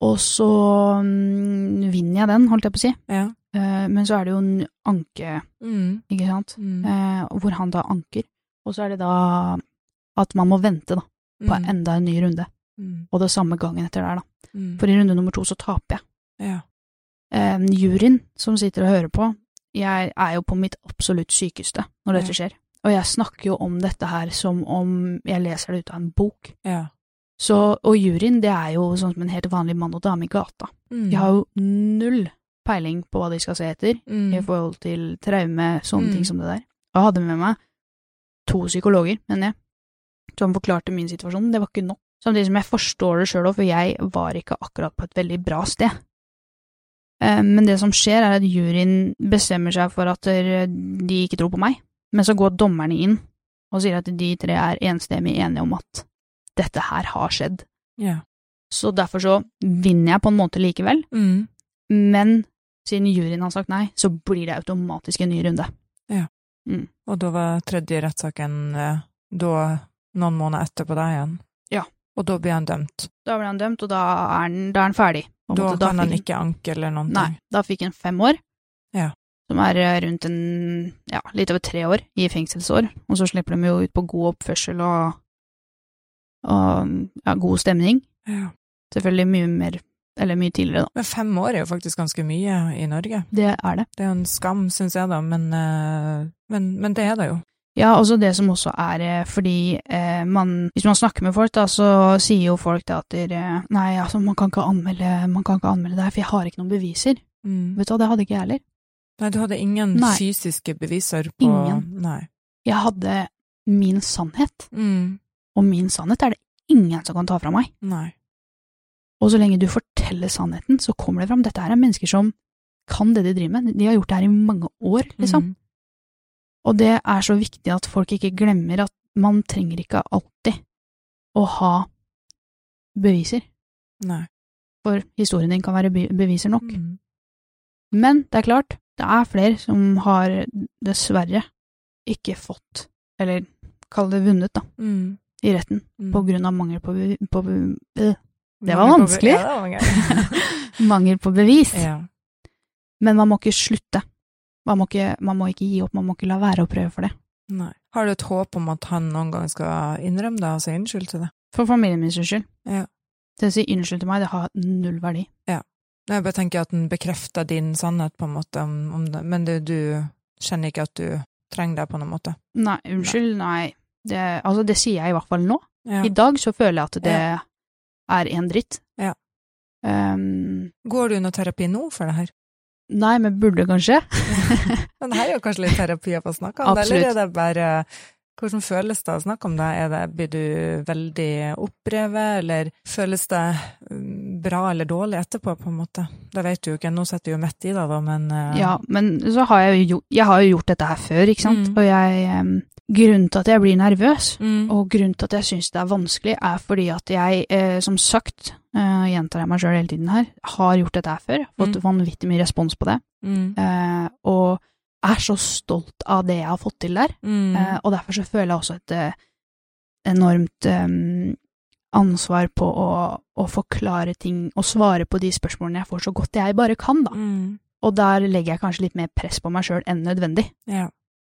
Og så mm, vinner jeg den, holdt jeg på å si. Ja. Eh, men så er det jo en anke, Mm. ikke sant? Mm. Eh, hvor han da anker. Og så er det da at man må vente da, på Mm. enda en ny runde. Mm. Og det samme gangen etter der da. Mm. For i runde nummer to så taper jeg. Ja. Eh, juryen som sitter og hører på, jeg er jo på mitt absolutt sykeste når dette skjer. Og jeg snakker jo om dette her som om jeg leser det ut av en bok. Ja. Så, og juryen, det er jo sånn som en helt vanlig mann og dame i gata. Mm. De har jo null peiling på hva de skal se etter Mm. i forhold til traume, sånne Mm. ting som det der. Og jeg hadde med meg to psykologer, mener jeg, som forklarte min situasjon. Det var ikke nok. Samtidig som jeg forstår det selv også, for jeg var ikke akkurat på et veldig bra sted. Eh, Men det som skjer er at juryen bestemmer seg for at eh, de ikke tror på meg, men så går dommerne inn og sier at de tre er enstemmig enige om at dette her har skjedd. Ja. Så derfor så vinner jeg på en måte likevel, Mm. men siden juryen har sagt nei, så blir det automatisk en ny runde. Ja. Mm. Og da var tredje rettssaken eh, da noen måneder etter på deg igjen? Ja. Og da blir han dømt? Da ble han dømt, og da er han, da er han ferdig. På en Da måte. Da kan han fikk- ikke anke eller noen Nei, ting? da fikk han fem år. Ja. Som er eh, rundt en, ja, litt over tre år i fengselsår. Og så slipper de jo ut på god oppførsel og, og ja, god stemning. Ja. Selvfølgelig mye mer, eller mye tidligere da. Men fem år er jo faktisk ganske mye i Norge. Det er det. Det er jo en skam, synes jeg da, men, eh, men, men det er det jo. Ja, også det som også er eh, fordi eh, man, hvis man snakker med folk da, så sier jo folk da at dere, nei, altså man kan ikke anmelde, man kan ikke anmelde deg, for jeg har ikke noen beviser. Mm. Vet du hva, det hadde ikke jeg heller. Nei, du hadde ingen Nei. fysiske beviser på... Ingen. Nei. Jeg hadde min sannhet, Mm. og min sannhet er det ingen som kan ta fra meg. Nei. Og så lenge du forteller sannheten, så kommer det fram. Dette her er mennesker som kan det de driver med. De har gjort det her i mange år, liksom. Mm. Og det er så viktig at folk ikke glemmer at man trenger ikke alltid å ha beviser. Nei. For historien din kan være be- beviser nok. Mm. Men det er klart, det er flere som har dessverre ikke fått, eller kall det vunnet da, Mm. i retten, Mm. på grunn av mangel på, bevi- på be- øh, det var Mangel på be- vanskelig. Ja, det var mange. mangel på bevis. Ja. Men man må ikke slutte. Man må ikke, man må ikke gi opp, man må ikke la være å prøve for det. Nei. Har du et håp om at han noen gang skal innrømme det og si unnskyld til det? For familien min sin skyld. Ja. Det å si unnskyld til meg, det har null verdi. Jeg bare tenker at den bekrefter din sannhet på en måte om, om det, men det, du kjenner ikke at du trenger det på noen måte. Nei, unnskyld, nei. Det, altså, det sier jeg i hvert fall nå. Ja. I dag så føler jeg at det Ja. er en dritt. Ja. Um, Går du noe terapi nå for det her? nei, men burde kanskje. Men det her er jo kanskje litt terapi å få snakke om det, Absolutt. eller er det bare, hvordan føles det å snakke om det? Er det, blir du veldig opprevet, eller føles det um, bra eller dårlig etterpå, på en måte? Det vet du jo ikke, nå setter vi jo midt i det da, men... uh, Ja, men så har jeg jo, jeg har jo gjort dette her før, ikke sant? Mm. Og jeg, um, grunnen til at jeg blir nervøs, Mm. og grunnen til at jeg synes det er vanskelig, er fordi at jeg, eh, som sagt, eh, gjentar jeg meg selv hele tiden her, har gjort dette her før, fått Mm. vanvittig mye respons på det, Mm. eh, og er så stolt av det jeg har fått til der, Mm. eh, og derfor så føler jeg også et eh, enormt eh, ansvar på å, å forklare ting, og svare på de spørsmålene jeg får så godt jeg bare kan da. Mm. Og der legger jeg kanskje litt mer press på meg selv enn nødvendig. Ja.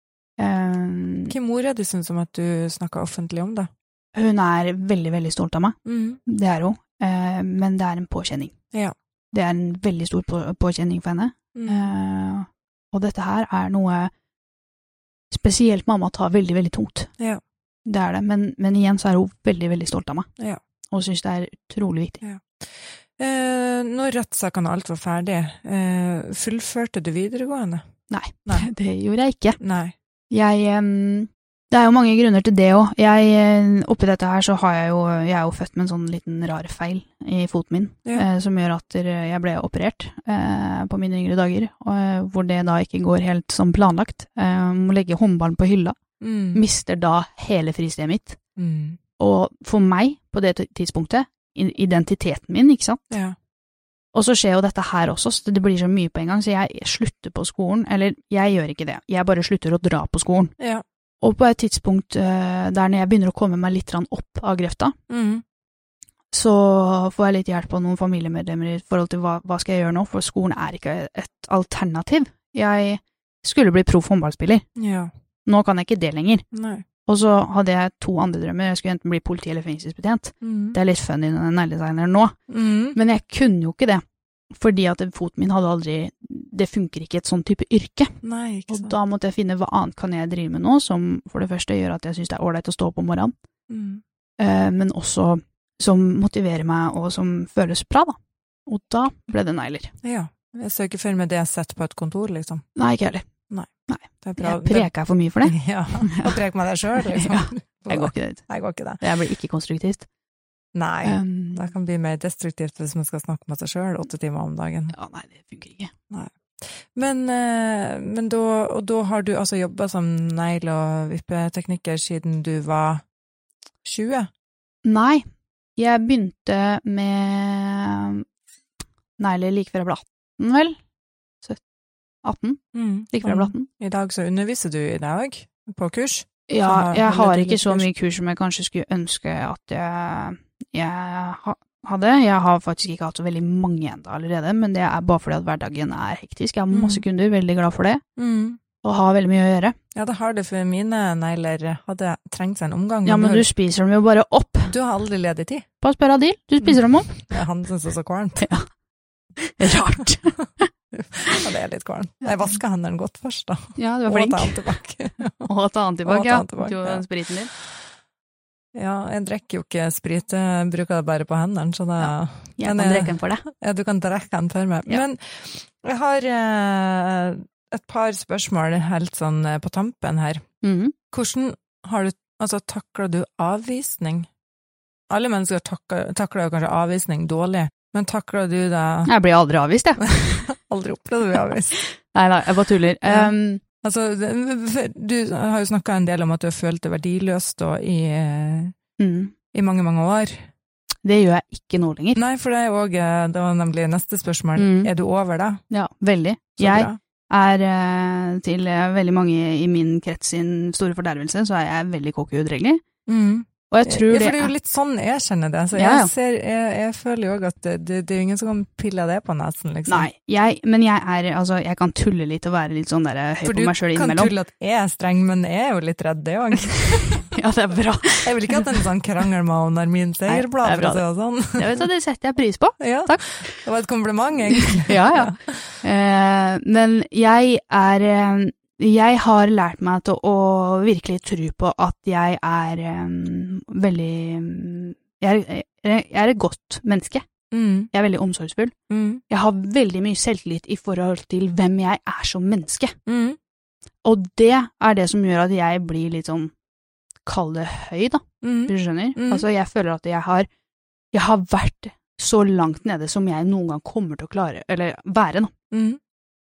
Eh, Hvem mor er det synes om at du snakker offentlig om det? hun er veldig, veldig stolt av meg. Mm. Det er hun, eh, men det er en påkjenning. Ja. Det er en veldig stor på, påkjenning for henne. Mm. Eh, og dette her er noe spesielt mamma tar veldig, veldig tungt. Ja. Det er det, men, men igjen så er hun veldig, veldig stolt av meg. Ja. Og synes det er utrolig viktig. Eh, når rettssaken og alt var ferdig, eh, fullførte du videregående? Nei, Nei. det gjorde jeg ikke. Nei. Jeg, em, det er jo mange grunner til det også. Jeg, eh, oppi dette her så har jeg jo, jeg er jo født med en sånn liten rar feil i foten min, Ja. eh, som gjør at jeg ble operert eh, på mine yngre dager, og, eh, hvor det da ikke går helt som planlagt. Eh, må legge håndballen på hylla, Mm. mister da hele fristedet mitt. Mm. Og for meg, på det tidspunktet, i- identiteten min, ikke sant? Ja. Og så skjer jo dette her også, så det blir så mye på en gang, så jeg slutter på skolen, eller jeg gjør ikke det, jeg bare slutter å dra på skolen. Ja. Og på et tidspunkt uh, der når jeg begynner å komme meg litt grann opp av grøfta, Mm. så får jeg litt hjelp av noen familiemedlemmer i forhold til hva, hva skal jeg gjøre nå, for skolen er ikke et alternativ. Jeg skulle bli proff håndballspiller. Ja. Nå kan jeg ikke det lenger. Nei. Og så hadde jeg to andre drømmer. Jeg skulle enten bli politi- eller fengselsbetjent. Mm. Det er litt funny når jeg negledesigner nå. Mm. Men jeg kunne jo ikke det, fordi at foten min hadde aldri, det funker ikke et sånn type yrke. Nei, ikke sant. Og da måtte jeg finne hva annet kan jeg drive med nå, som for det første gjør at jeg synes det er ordentlig å stå opp om morgenen, mm. uh, men også som motiverer meg, og som føles bra da. Og da ble det negler. Ja, jeg søker for med det jeg setter på et kontor, liksom. Nei, ikke heller. Nei. Nei. Det er bra. Jeg preker for mye for det. Ja, og preker meg deg selv, liksom. Ja, jeg går ikke det. Jeg går ikke det. Jeg blir ikke konstruktivt. Nei, um, det kan bli mer destruktivt hvis man skal snakke med seg selv åtte timer om dagen. Ja, nei, det funker ikke. Nei. Men, men da, og da har du altså jobbet som negl- og vippetekniker siden du var tjue? Nei, jeg begynte med negler like før jeg ble atten, vel? atten? Mm. Like før jeg ble atten. I dag så underviser du i dag på kurs? Ja, har, jeg har ikke så mye kurs som jeg kanskje skulle ønske at jeg, jeg hadde. Jeg har faktisk ikke hatt så veldig mange enda allerede, men det er bare fordi at hverdagen er hektisk. Jeg har masse mm. kunder, veldig glad for det, mm. og har veldig mye å gjøre. Ja, det har det, for mine negler hadde trengt seg en omgang. Ja, men du spiser dem jo bare opp. Du har aldri ledig tid. Bare spør Adil, du spiser dem opp. Ja, han synes det er så kvalmt. Ja, rart. Ja, det er litt kvalmt. Jeg vasker hendene godt først, da. Ja, du var flink. Og ta antibac. Og ta antibac, ja. Du har spriten din. Ja, jeg drikker jo ikke sprit, jeg bruker det bare på hendene, så det... Ja, jeg kan drikke den for deg. Ja, du kan drikke den for meg. Ja. Men jeg har eh, et par spørsmål helt sånn på tampen her. Mm-hmm. Hvordan har du, altså, takler du avvisning? Alle mennesker takler, takler jo kanskje avvisning dårlig, men takler du det? Jeg blir aldri avvist, jeg. Aldri opplevd å bli avvist. Nei, nei, jeg bare tuller. Ja. Um, altså, du har jo snakket en del om at du har følt det verdiløst da, i, mm. i mange, mange år. Det gjør jeg ikke nå lenger. Nei, for det er jo også, det var nemlig neste spørsmål. Mm. Er du over det? Ja, veldig. Så jeg bra. Er til veldig mange i min krets sin store fordervelse, så er jeg veldig cocky og udregelig. Mm. Og jeg tror ja, for det er jo litt sånn jeg kjenner det. Så ja, ja. Jeg, ser, jeg, jeg føler jo også at det, det, det er jo ingen som kan pille det på nesen, liksom. Nei, jeg, men jeg er, altså, jeg kan tulle litt og være litt sånn der høy på meg selv innimellom. For du kan tulle at jeg er streng, men jeg er jo litt redd det også. Ja, det er bra. Jeg vil ikke ha en sånn krangel med hun er min segerblad, for å si sånn. Det vet du, det setter jeg pris på. Ja, takk. Det var et kompliment, egentlig. Ja, ja. Uh, men jeg er... Uh, Jeg har lært meg til å virkelig tro på at jeg er um, veldig jeg er, jeg er et godt menneske. Mm. Jeg er veldig omsorgsfull. Mm. Jeg har veldig mye selvtillit i forhold til hvem jeg er som menneske. Mm. Og det er det som gjør at jeg blir litt sånn, kall det høy da, mm. du skjønner? Mm. Altså jeg føler at jeg har, jeg har vært så langt nede som jeg noen gang kommer til å klare, eller være da. Mm.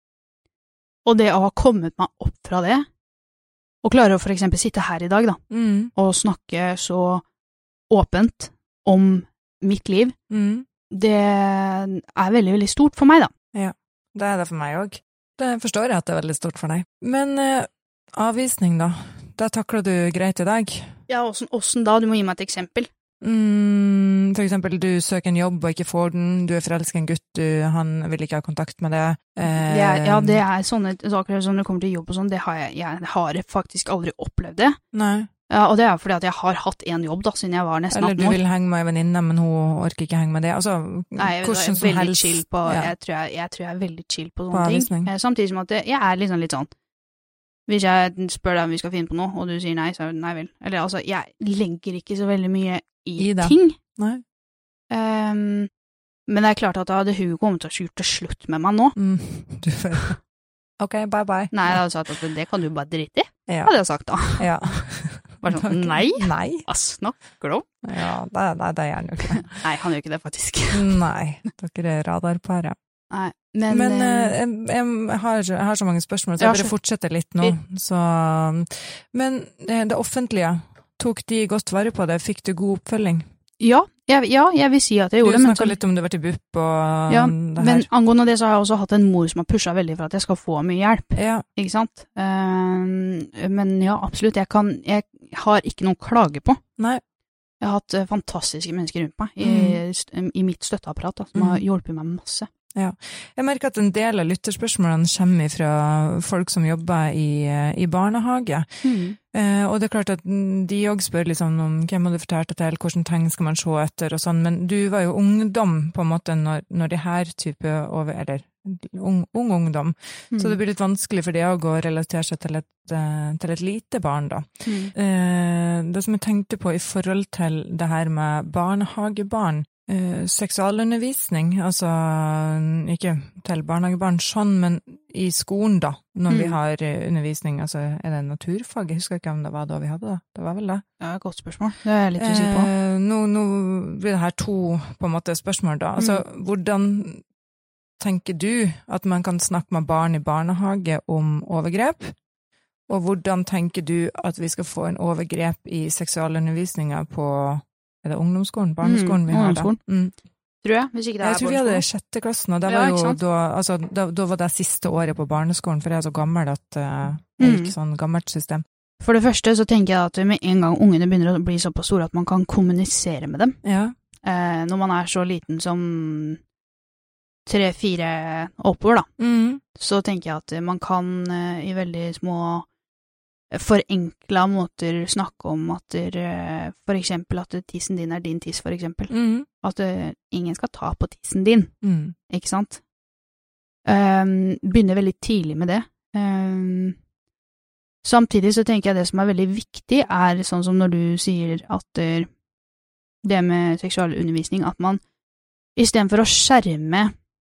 Og det å ha kommet meg opp fra det, og klare å for eksempel sitte her i dag da, mm. og snakke så åpent om mitt liv, mm. det er veldig, veldig stort for meg da. Ja, det er det for meg også. Det forstår jeg at det er veldig stort for deg. Men uh, avvisning da, det takler du greit i dag? Ja, hvordan, hvordan da? Du må gi meg et eksempel. Mm, for eksempel, du søker en jobb og ikke får den, du er forelsket en gutt, du, han vil ikke ha kontakt med det. Eh, det er, ja, det er sånne saker som det kommer til jobb og sånn, det har jeg, jeg har faktisk aldri opplevd det. Nei. Ja, og det er fordi at jeg har hatt en jobb da, siden jeg var nesten atten år. Eller du vil henge med en venninne, men hun orker ikke henge med det. Altså, nei, jeg, hvordan som helst. Chill på, ja. jeg, tror jeg, jeg tror jeg er veldig chill på sånne på ting. Eh, samtidig som at det, jeg er liksom litt sånn, hvis jeg spør deg om vi skal finne på noe, og du sier nei, så nei vel. Eller altså, jeg legger ikke så veldig mye i, I ting. Nei. Um, men det er klart at da hadde hun kommet til å skjorte slutt med meg nå. Mm, du får... Ok, bye bye. Nei, jeg hadde sagt at det kan du bare drite i. Ja. Hadde jeg sagt da. Ja. Bare sånn, nei. Nei. Hva snakker du om? Ja, det, det, det gjør han jo ikke det. Nei, han gjør ikke det faktisk. Nei, dere er radarparet. Nei, men... Men uh, jeg, jeg, har, jeg har så mange spørsmål, så jeg bare fortsetter litt nå. Så, men det offentlige, tok de godt vare på det? Fikk du god oppfølging? Ja, jeg, ja, jeg vil si at jeg gjorde det. Du snakket litt om du var til B U P og ja, det her. Men angående det så har jeg også hatt en mor som har pushet veldig for at jeg skal få mye hjelp. Ja. Ikke sant? Uh, men ja, absolutt. Jeg, kan, jeg har ikke noen klage på. Nei. Jeg har hatt fantastiske mennesker rundt meg i, mm. i mitt støtteapparat, da, som mm. har hjulpet meg masse. Ja, jeg merker at en del av lytterspørsmålene kommer fra folk som jobber i, i barnehage. Mm. Eh, og det er klart at de også spør liksom om hvem har du fortalt det til, hvordan ting skal man se etter og sånn, men du var jo ungdom på en måte når, når de her type over, eller ung, ung ungdom, mm. så det blir litt vanskelig for de å gå og relatere seg til et, til et lite barn da. Mm. Eh, det som jeg tenkte på i forhold til det her med barnehagebarn, eh, seksualundervisning, altså ikke til barnehagebarn sånn, men i skolen da, når mm. vi har undervisning, altså er det naturfag? Jeg husker ikke om det var da vi hadde det. Det var vel det? Ja, godt spørsmål. Det er jeg litt usikker på. Eh, nå, nå blir det her to på en måte spørsmål da. Altså, mm. hvordan tenker du at man kan snakke med barn i barnehage om overgrep? Og hvordan tenker du at vi skal få en overgrep i seksualundervisningen på, er det ungdomsskolen, barneskolen vi har da? Mm. Tror jeg, hvis ikke det er Jeg tror vi hadde sjette klassen, og det ja, var jo da, altså, da, da var det siste året på barneskolen, for jeg er så gammel at uh, jeg er ikke sånn gammelt system. For det første så tenker jeg at med en gang ungene begynner å bli såpass store at man kan kommunisere med dem. Ja. Eh, når man er så liten som tre, fire oppover da, mm. så tenker jeg at man kan uh, i veldig små forenkla måter snakke om at der, uh, for eksempel at tissen din er din tiss, for eksempel. Mm. At uh, ingen skal ta på tissen din, mm. ikke sant? Um, begynner veldig tidlig med det. Um, samtidig så tenker jeg det som er veldig viktig er sånn som når du sier at uh, det med seksualundervisning, at man i stedet for å skjerme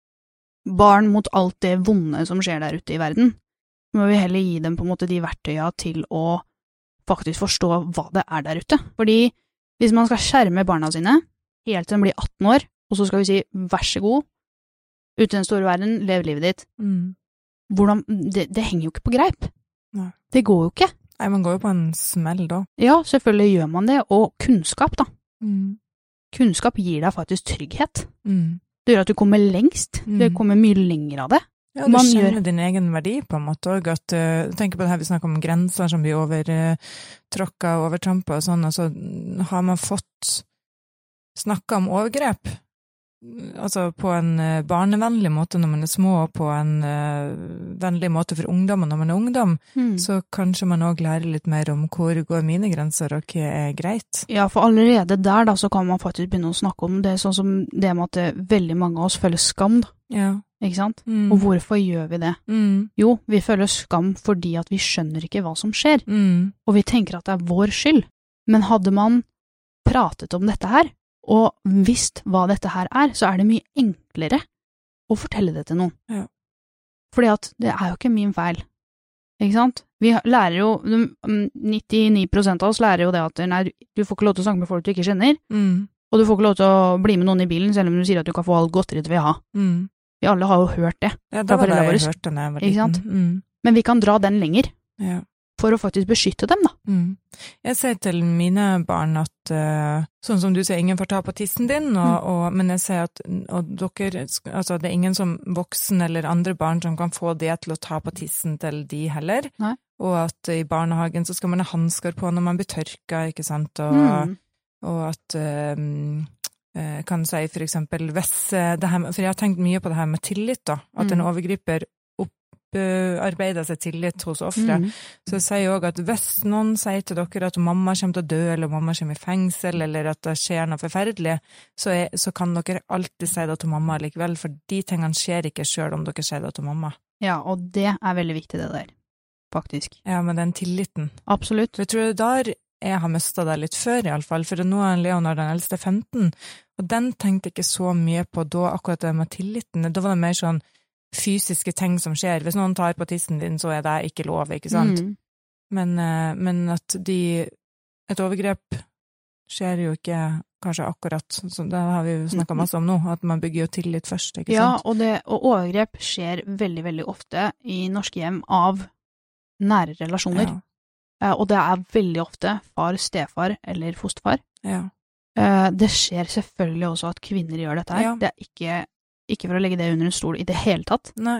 barn mot alt det vonde som skjer der ute i verden, må vi heller gi dem på en måte de verktøyene til å faktisk forstå hva det er der ute. Fordi hvis man skal skjerme barna sine helt til de blir atten år, og så skal vi si vær så god, ut i den store verden, lev livet ditt. Mm. Hvordan, det, det henger jo ikke på greip. Nei. Det går jo ikke. Nei, man går jo på en smell da. Ja, selvfølgelig gjør man det, og kunnskap da. Mm. Kunnskap gir deg faktisk trygghet. Mm. Det gjør at du kommer lengst. Mm. Du kommer mye lenger av det. Ja, du Man kjenner gjør... din egen verdi på en måte, og at, uh, tenk på det her vi snakker om grenser som blir overtråkket og overtrampet og sånn, altså har man fått snakket om overgrep, altså på en uh, barnevennlig måte når man er små, og på en uh, vennlig måte for ungdommer når man er ungdom, mm. så kanskje man også lærer litt mer om hvor går mine grenser, og hva er greit. Ja, for allerede der da, så kan man faktisk begynne å snakke om det, sånn som det med at veldig mange av oss føler skam da. Ja. Ikke sant? Mm. Og hvorfor gjør vi det? Mm. Jo, vi føler skam fordi at vi skjønner ikke hva som skjer, mm. og vi tenker at det er vår skyld. Men hadde man pratet om dette her, og visst hva dette her er, så er det mye enklere å fortelle det til noen. Ja. Fordi at det er jo ikke min feil. Ikke sant? Vi lærer jo, nittini prosent av oss lærer jo det at nei, du får ikke lov til å snakke med folk du ikke kjenner, mm. og du får ikke lov til å bli med noen i bilen, selv om du sier at du kan få alt godteri du vil ha. Mm. Vi alle har jo hørt det. Ja, det var det jeg hørte når jeg var liten. Ikke sant? Mm. Men vi kan dra den lenger. Ja. For å faktisk beskytte dem, da. Mm. Jeg sier til mine barn at, uh, sånn som du sier, ingen får ta på tissen din, og, mm. og, men jeg sier at og dere, altså det er ingen som voksen eller andre barn som kan få det til å ta på tissen til de heller. Nei. Og at i barnehagen så skal man ha handsker på når man blir tørka, ikke sant? Og, mm. og at um, jeg kan si for eksempel hvis det her, for jeg har tenkt mye på det her med tillit da, at mm. en overgriper opparbeider seg tillit hos offre. Mm. Så jeg sier også at hvis noen sier til dere at mamma kommer til å dø, eller mamma kommer i fengsel, eller at det skjer noe forferdelig, så, er, så kan dere alltid si det til mamma likevel, for de tingene skjer ikke selv om dere sier det til mamma. Ja, og det er veldig viktig det der, faktisk. Ja, men den tilliten. Absolutt. For jeg tror der jeg har mistet det litt før i alle fall, for nå er Leonard den eldste femten, og den tenkte jeg ikke så mye på da, akkurat det med tilliten. Da var det mer sånn fysiske ting som skjer. Hvis noen tar på tissen din, så er det ikke lov, ikke sant? Mm. Men, men at de, et overgrep skjer jo ikke kanskje akkurat, så det har vi jo snakket masse om nå, at man bygger jo tillit først, ikke ja, sant? Ja, og, det, og overgrep skjer veldig, veldig ofte i norske hjem av nære relasjoner. Ja. Og det er veldig ofte far, stefar eller fosterfar. Ja. Det skjer selvfølgelig også at kvinner gjør dette her. Ja. Det er ikke, ikke for å legge det under en stol i det hele tatt. Nei.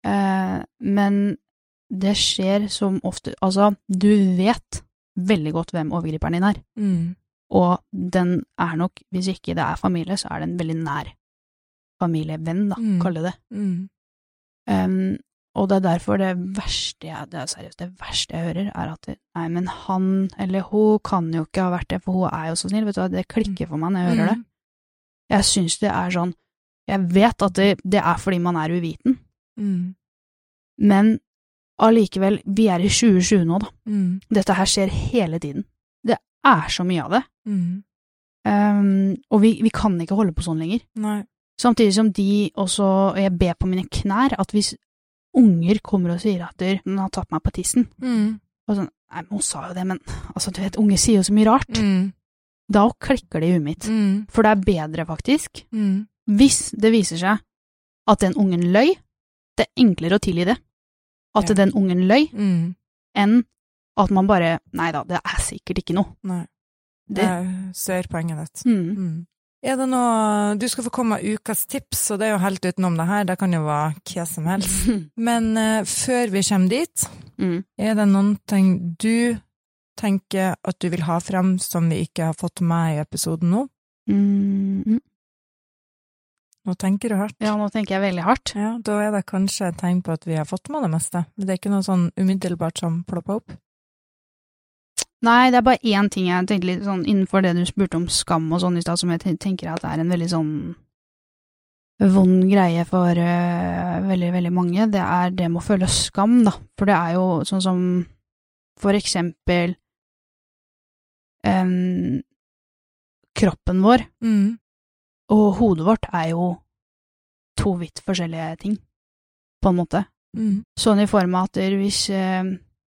Men det skjer som ofte, altså du vet veldig godt hvem overgriperen din er. Mm. og den er nok, hvis ikke det er familie, så er det en veldig nær familievenn, da, Mm. kalle det. Mm. Um, og det er derfor det verste jeg, det er seriøst, det verste jeg hører, er at det, nei, men han eller hun kan jo ikke ha vært det, for hun er jo så snill, vet du hva, det klikker for meg når jeg hører det. Jeg synes det er sånn, jeg vet at det, det er fordi man er uviten, Mm. men allikevel, vi er i tjue tjue nå da. Mm. Dette her skjer hele tiden. Det er så mye av det. Mm. Um, og vi, vi kan ikke holde på sånn lenger. Nei. Samtidig som de også, og jeg ber på mine knær, at hvis unger kommer og sier at den har tatt meg på tissen, Mm. og sånn, nei, men hun sa jo det, men altså, du vet, unger sier jo så mye rart. Mm. Da klikker det i huet mitt. Mm. For det er bedre faktisk, Mm. hvis det viser seg at den ungen løy, det er enklere å tilgi det. At Ja. den ungen løy, Mm. enn at man bare, nei da, det er sikkert ikke noe. Nei. Det. Jeg ser poenget ditt. Mm. Mm. Er det noe, du skal få komme med ukas tips, og det er jo helt utenom det her, det kan jo være hva som helst. Men uh, før vi kommer dit, Mm. er det noen ting du tenker at du vil ha frem som vi ikke har fått med i episoden nå? Mm. Nå tenker du hardt. Ja, nå tenker jeg veldig hardt. Ja, da er det kanskje et tegn på at vi har fått med det meste. Men det er ikke noe sånn umiddelbart som plopper opp. Nei, det er bare én ting jeg tenkte litt sånn, innenfor det du spurte om skam og sånn i sted, som jeg tenker at det er en veldig sånn vond greie for uh, veldig, veldig mange. Det er det med å føle skam, da. For det er jo sånn som for eksempel um, kroppen vår Mm. og hodet vårt er jo to vidt forskjellige ting, på en måte. Mm. Sånn i form av at hvis uh,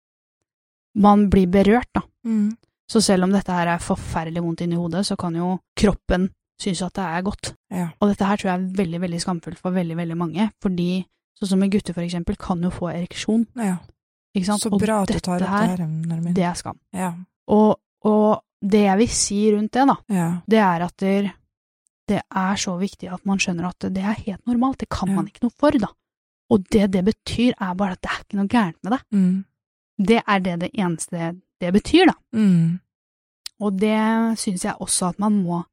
man blir berørt, da, Mm. så selv om dette her er forferdelig vondt inni hodet, så kan jo kroppen synes at det er godt. Ja. Og dette her tror jeg er veldig, veldig skamfullt for veldig, veldig mange, fordi sånn som en gutte for eksempel kan jo få ereksjon, Ja. ikke sant? Så Og bra at du dette tar opp her, det her, Nermin. det er skam. Ja. Og, og det jeg vil si rundt det da, Ja. det er at det, det er så viktig at man skjønner at det er helt normalt, det kan Ja. man ikke noe for da. Og det det betyr er bare at det er ikke noe gærent med det. Mm. Det er det det eneste det betyr da. Mm. Og det synes jeg også at man må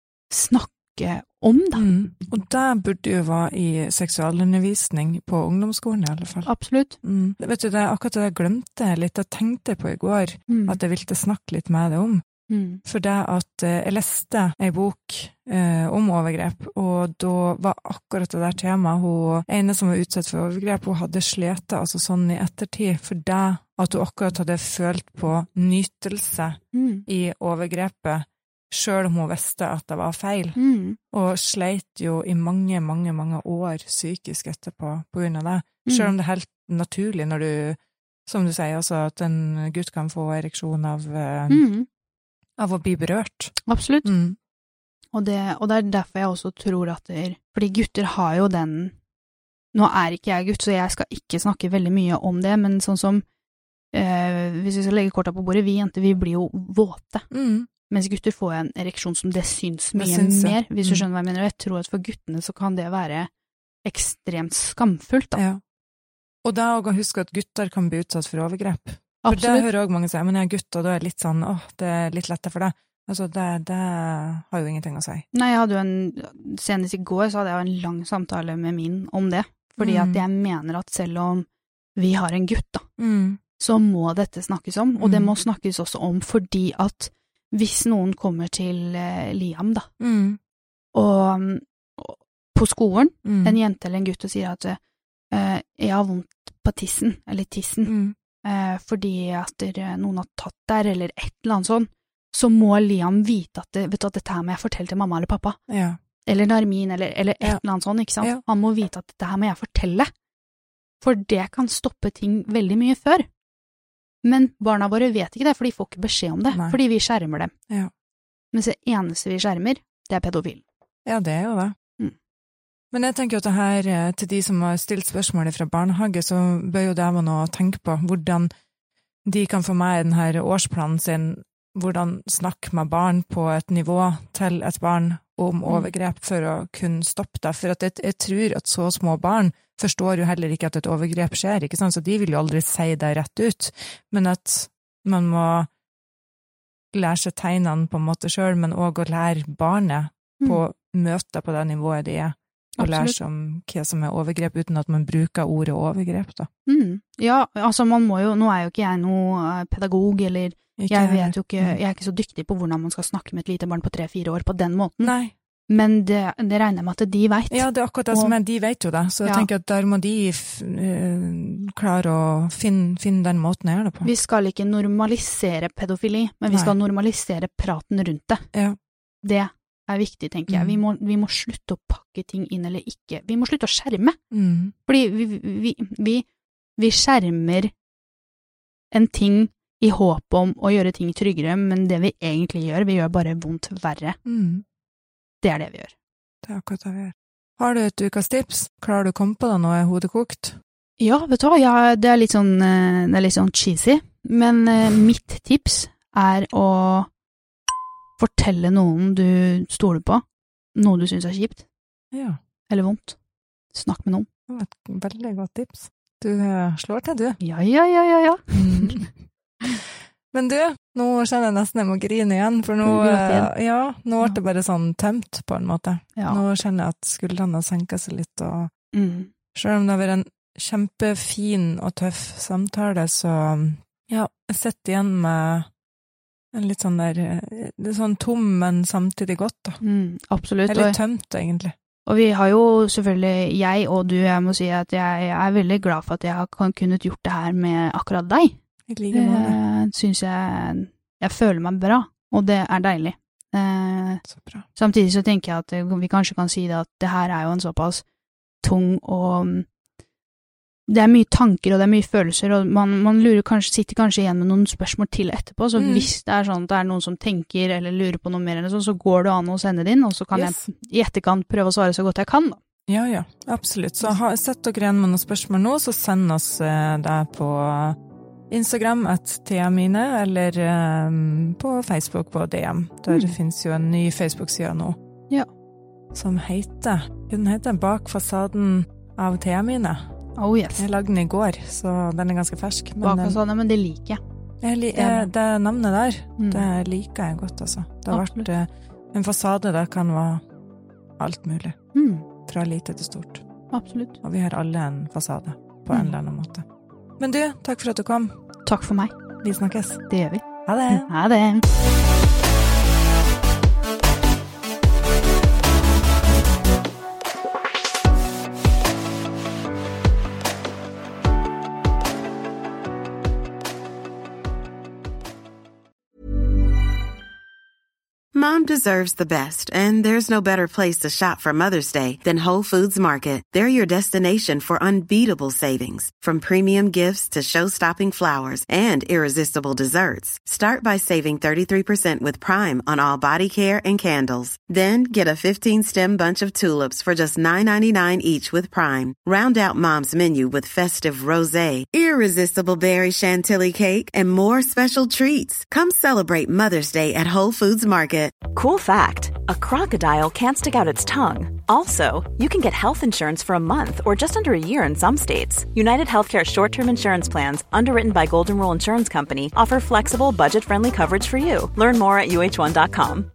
snakke om da. Mm. Og det burde jo være i seksualundervisning på ungdomsskolen i alle fall. Absolutt. Mm. Vet du, det er akkurat det jeg glemte litt, jeg tenkte på i går, Mm. at jeg ville snakke litt med deg om. Mm. For det at eh, jeg leste en bok eh, om overgrep, og da var akkurat det der temaet, hun ene som var utsatt for overgrep, hun hadde slitt altså sånn i ettertid, for det at hun akkurat hadde følt på nytelse Mm. i overgrepet, selv om hun visste at det var feil, Mm. og sleit jo i mange, mange, mange år psykisk etterpå på grunn av det. Mm. Selv om det er helt naturlig når du, som du sier, altså at en gutt kan få ereksjon av, eh, Mm. av å bli berørt. Absolutt. Mm. Og, det, og det er derfor jeg også tror at det er, fordi gutter har jo den, nå er ikke jeg gutt, så jeg skal ikke snakke veldig mye om det, men sånn som, eh, hvis vi skal legge korta på bordet, vi jenter, vi blir jo våte, Mm. mens gutter får en ereksjon som det syns Det mye syns jeg. mer, hvis du Mm. skjønner hva jeg mener, og jeg tror at for guttene så kan det være ekstremt skamfullt da. Ja. Og det er også å huske at gutter kan bli utsatt for overgrep. For det Absolutt. hører også mange si, men jeg er gutt, og da er det litt sånn, åh, det er litt lettere for deg. Altså, det, det har jo ingenting å si. Nei, jeg hadde jo en, senest i går så hadde jeg jo en lang samtale med min om det, fordi Mm. at jeg mener at selv om vi har en gutt da, Mm. så må dette snakkes om, og det Mm. må snakkes også om fordi at hvis noen kommer til eh, Liam da, Mm. og, mm, og på skolen, Mm. en jente eller en gutt og sier at eh, jeg har vondt på tissen, eller tissen, Mm. eh, fordi at der, noen har tatt der, eller et eller annet sånn, så må Liam vite at, det, vet du, at dette her må jeg fortelle til mamma eller pappa, Ja. eller Narmin, eller, eller et Ja. eller annet sånn, ikke sant? Ja. Han må vite at dette her må jeg fortelle, for det kan stoppe ting veldig mye før. Men barna våre vet ikke det, for de får ikke beskjed om det, Nei. fordi vi skjermer dem. Ja. Mens det eneste vi skjermer, det er pedofil. Ja, det er jo det. Mm. Men jeg tenker at det her, eh, til de som har stilt spørsmål fra barnehage, så bør jo det være noe å tenke på, hvordan de kan få med i denne årsplanen sin, hvordan snakke med barn på et nivå til et barn om Mm. overgrep for å kunne stoppe det. For at jeg, jeg tror at så små barn forstår jo heller ikke at et overgrep skjer, ikke sant? Så de vil jo aldri si det rett ut, men at man må lære seg tegnene på en måte selv, men også å lære barnet på mm. møte på det nivået de er, og lære seg om hva som er overgrep, uten at man bruker ordet overgrep, da. Mm. Ja, altså man må jo, nå er jo ikke jeg noe pedagog, eller ikke jeg vet jo ikke, jeg er ikke så dyktig på hvordan man skal snakke med et lite barn på tre-fire år på den måten. Nei. Men det, det regner jeg med at de vet. Ja, det er akkurat det og, som er, de vet jo det, så jeg ja. tenker at der må de uh, klare å finne, finne den måten å gjøre det på. Vi skal ikke normalisere pedofili, men vi Nei. skal normalisere praten rundt det. Ja. Det er viktig, tenker jeg. Mm. Vi, må, vi må slutte å pakke ting inn eller ikke. Vi må slutte å skjerme. Mm. Fordi vi, vi, vi, vi skjermer en ting i håp om å gjøre ting tryggere, men det vi egentlig gjør, vi gjør bare vondt verre. Mm. Det er det vi gjør. Det er akkurat det vi gjør. Har du et ukas tips? Klarer du å komme på det når jeg er hodekokt? Ja, vet du hva, ja, det er litt sånn, det er litt sånn cheesy, men uh, mitt tips er å fortelle noen du stoler på, noe du synes er kjipt. Ja. Eller vondt. Snakk med noen. Det var et veldig godt tips. Du uh, slår til, du. Ja, ja, ja, ja, ja. Mm. Men du, nå kjenner jeg nesten jeg må grine igjen, for nå, ja, nå ble det bare sånn tømt på en måte. Ja. Nå kjenner jeg at skuldrene har senket seg litt, og mm. selv om det har vært en kjempefin og tøff samtale, så ja, jeg sitter igjen med en litt sånn der, det er sånn tom, men samtidig godt da. Mm, absolutt. Det er litt tømt, egentlig. Og vi har jo selvfølgelig, jeg og du, jeg må si at jeg er veldig glad for at jeg har kunnet gjort det her med akkurat deg. Jeg liker det. Eh, synes jeg, jeg føler meg bra, og det er deilig. Eh, så bra. Samtidig så tenker jeg at vi kanskje kan si det at det her er jo en såpass tung, og det er mye tanker, og det er mye følelser, og man, man lurer kanskje, sitter kanskje igjen med noen spørsmål til etterpå, så mm. hvis det er sånn at det er noen som tenker eller lurer på noe mer eller sånn, så går det an å sende det inn, og så kan yes. jeg i etterkant prøve å svare så godt jeg kan da. Ja, ja, absolutt. Så ha, sett dere igjen med noen spørsmål nå, så send oss eh, det på Instagram at Thea-mine, eller um, på Facebook på D M. Der mm. finnes jo en ny Facebook-side nå. Ja. Som heter, den heter Bak fasaden av Thea-mine. Oh yes. Jeg lagde den i går, så den er ganske fersk. Men Bak fasaden, men det liker jeg. jeg li jeg, det navnet der, mm. det liker jeg godt, altså. Det har Absolutt. vært uh, en fasade der kan være alt mulig. Mm. Fra lite til stort. Absolutt. Og vi har alle en fasade på mm. en eller annen måte. Men du, takk for at du kom. Takk for meg. Vi snakkes. Det gjør vi. Ha det. Ha det. Mom deserves the best, and there's no better place to shop for Mother's Day than Whole Foods Market. They're your destination for unbeatable savings, from premium gifts to show-stopping flowers and irresistible desserts. Start by saving thirty-three percent with Prime on all body care and candles. Then get a fifteen-stem bunch of tulips for just nine ninety-nine each with Prime. Round out Mom's menu with festive rosé, irresistible berry chantilly cake, and more special treats. Come celebrate Mother's Day at Whole Foods Market. Cool fact, a crocodile can't stick out its tongue. Also, you can get health insurance for a month or just under a year in some states. United Healthcare short-term insurance plans, underwritten by Golden Rule Insurance Company, offer flexible, budget-friendly coverage for you. Learn more at U H one dot com.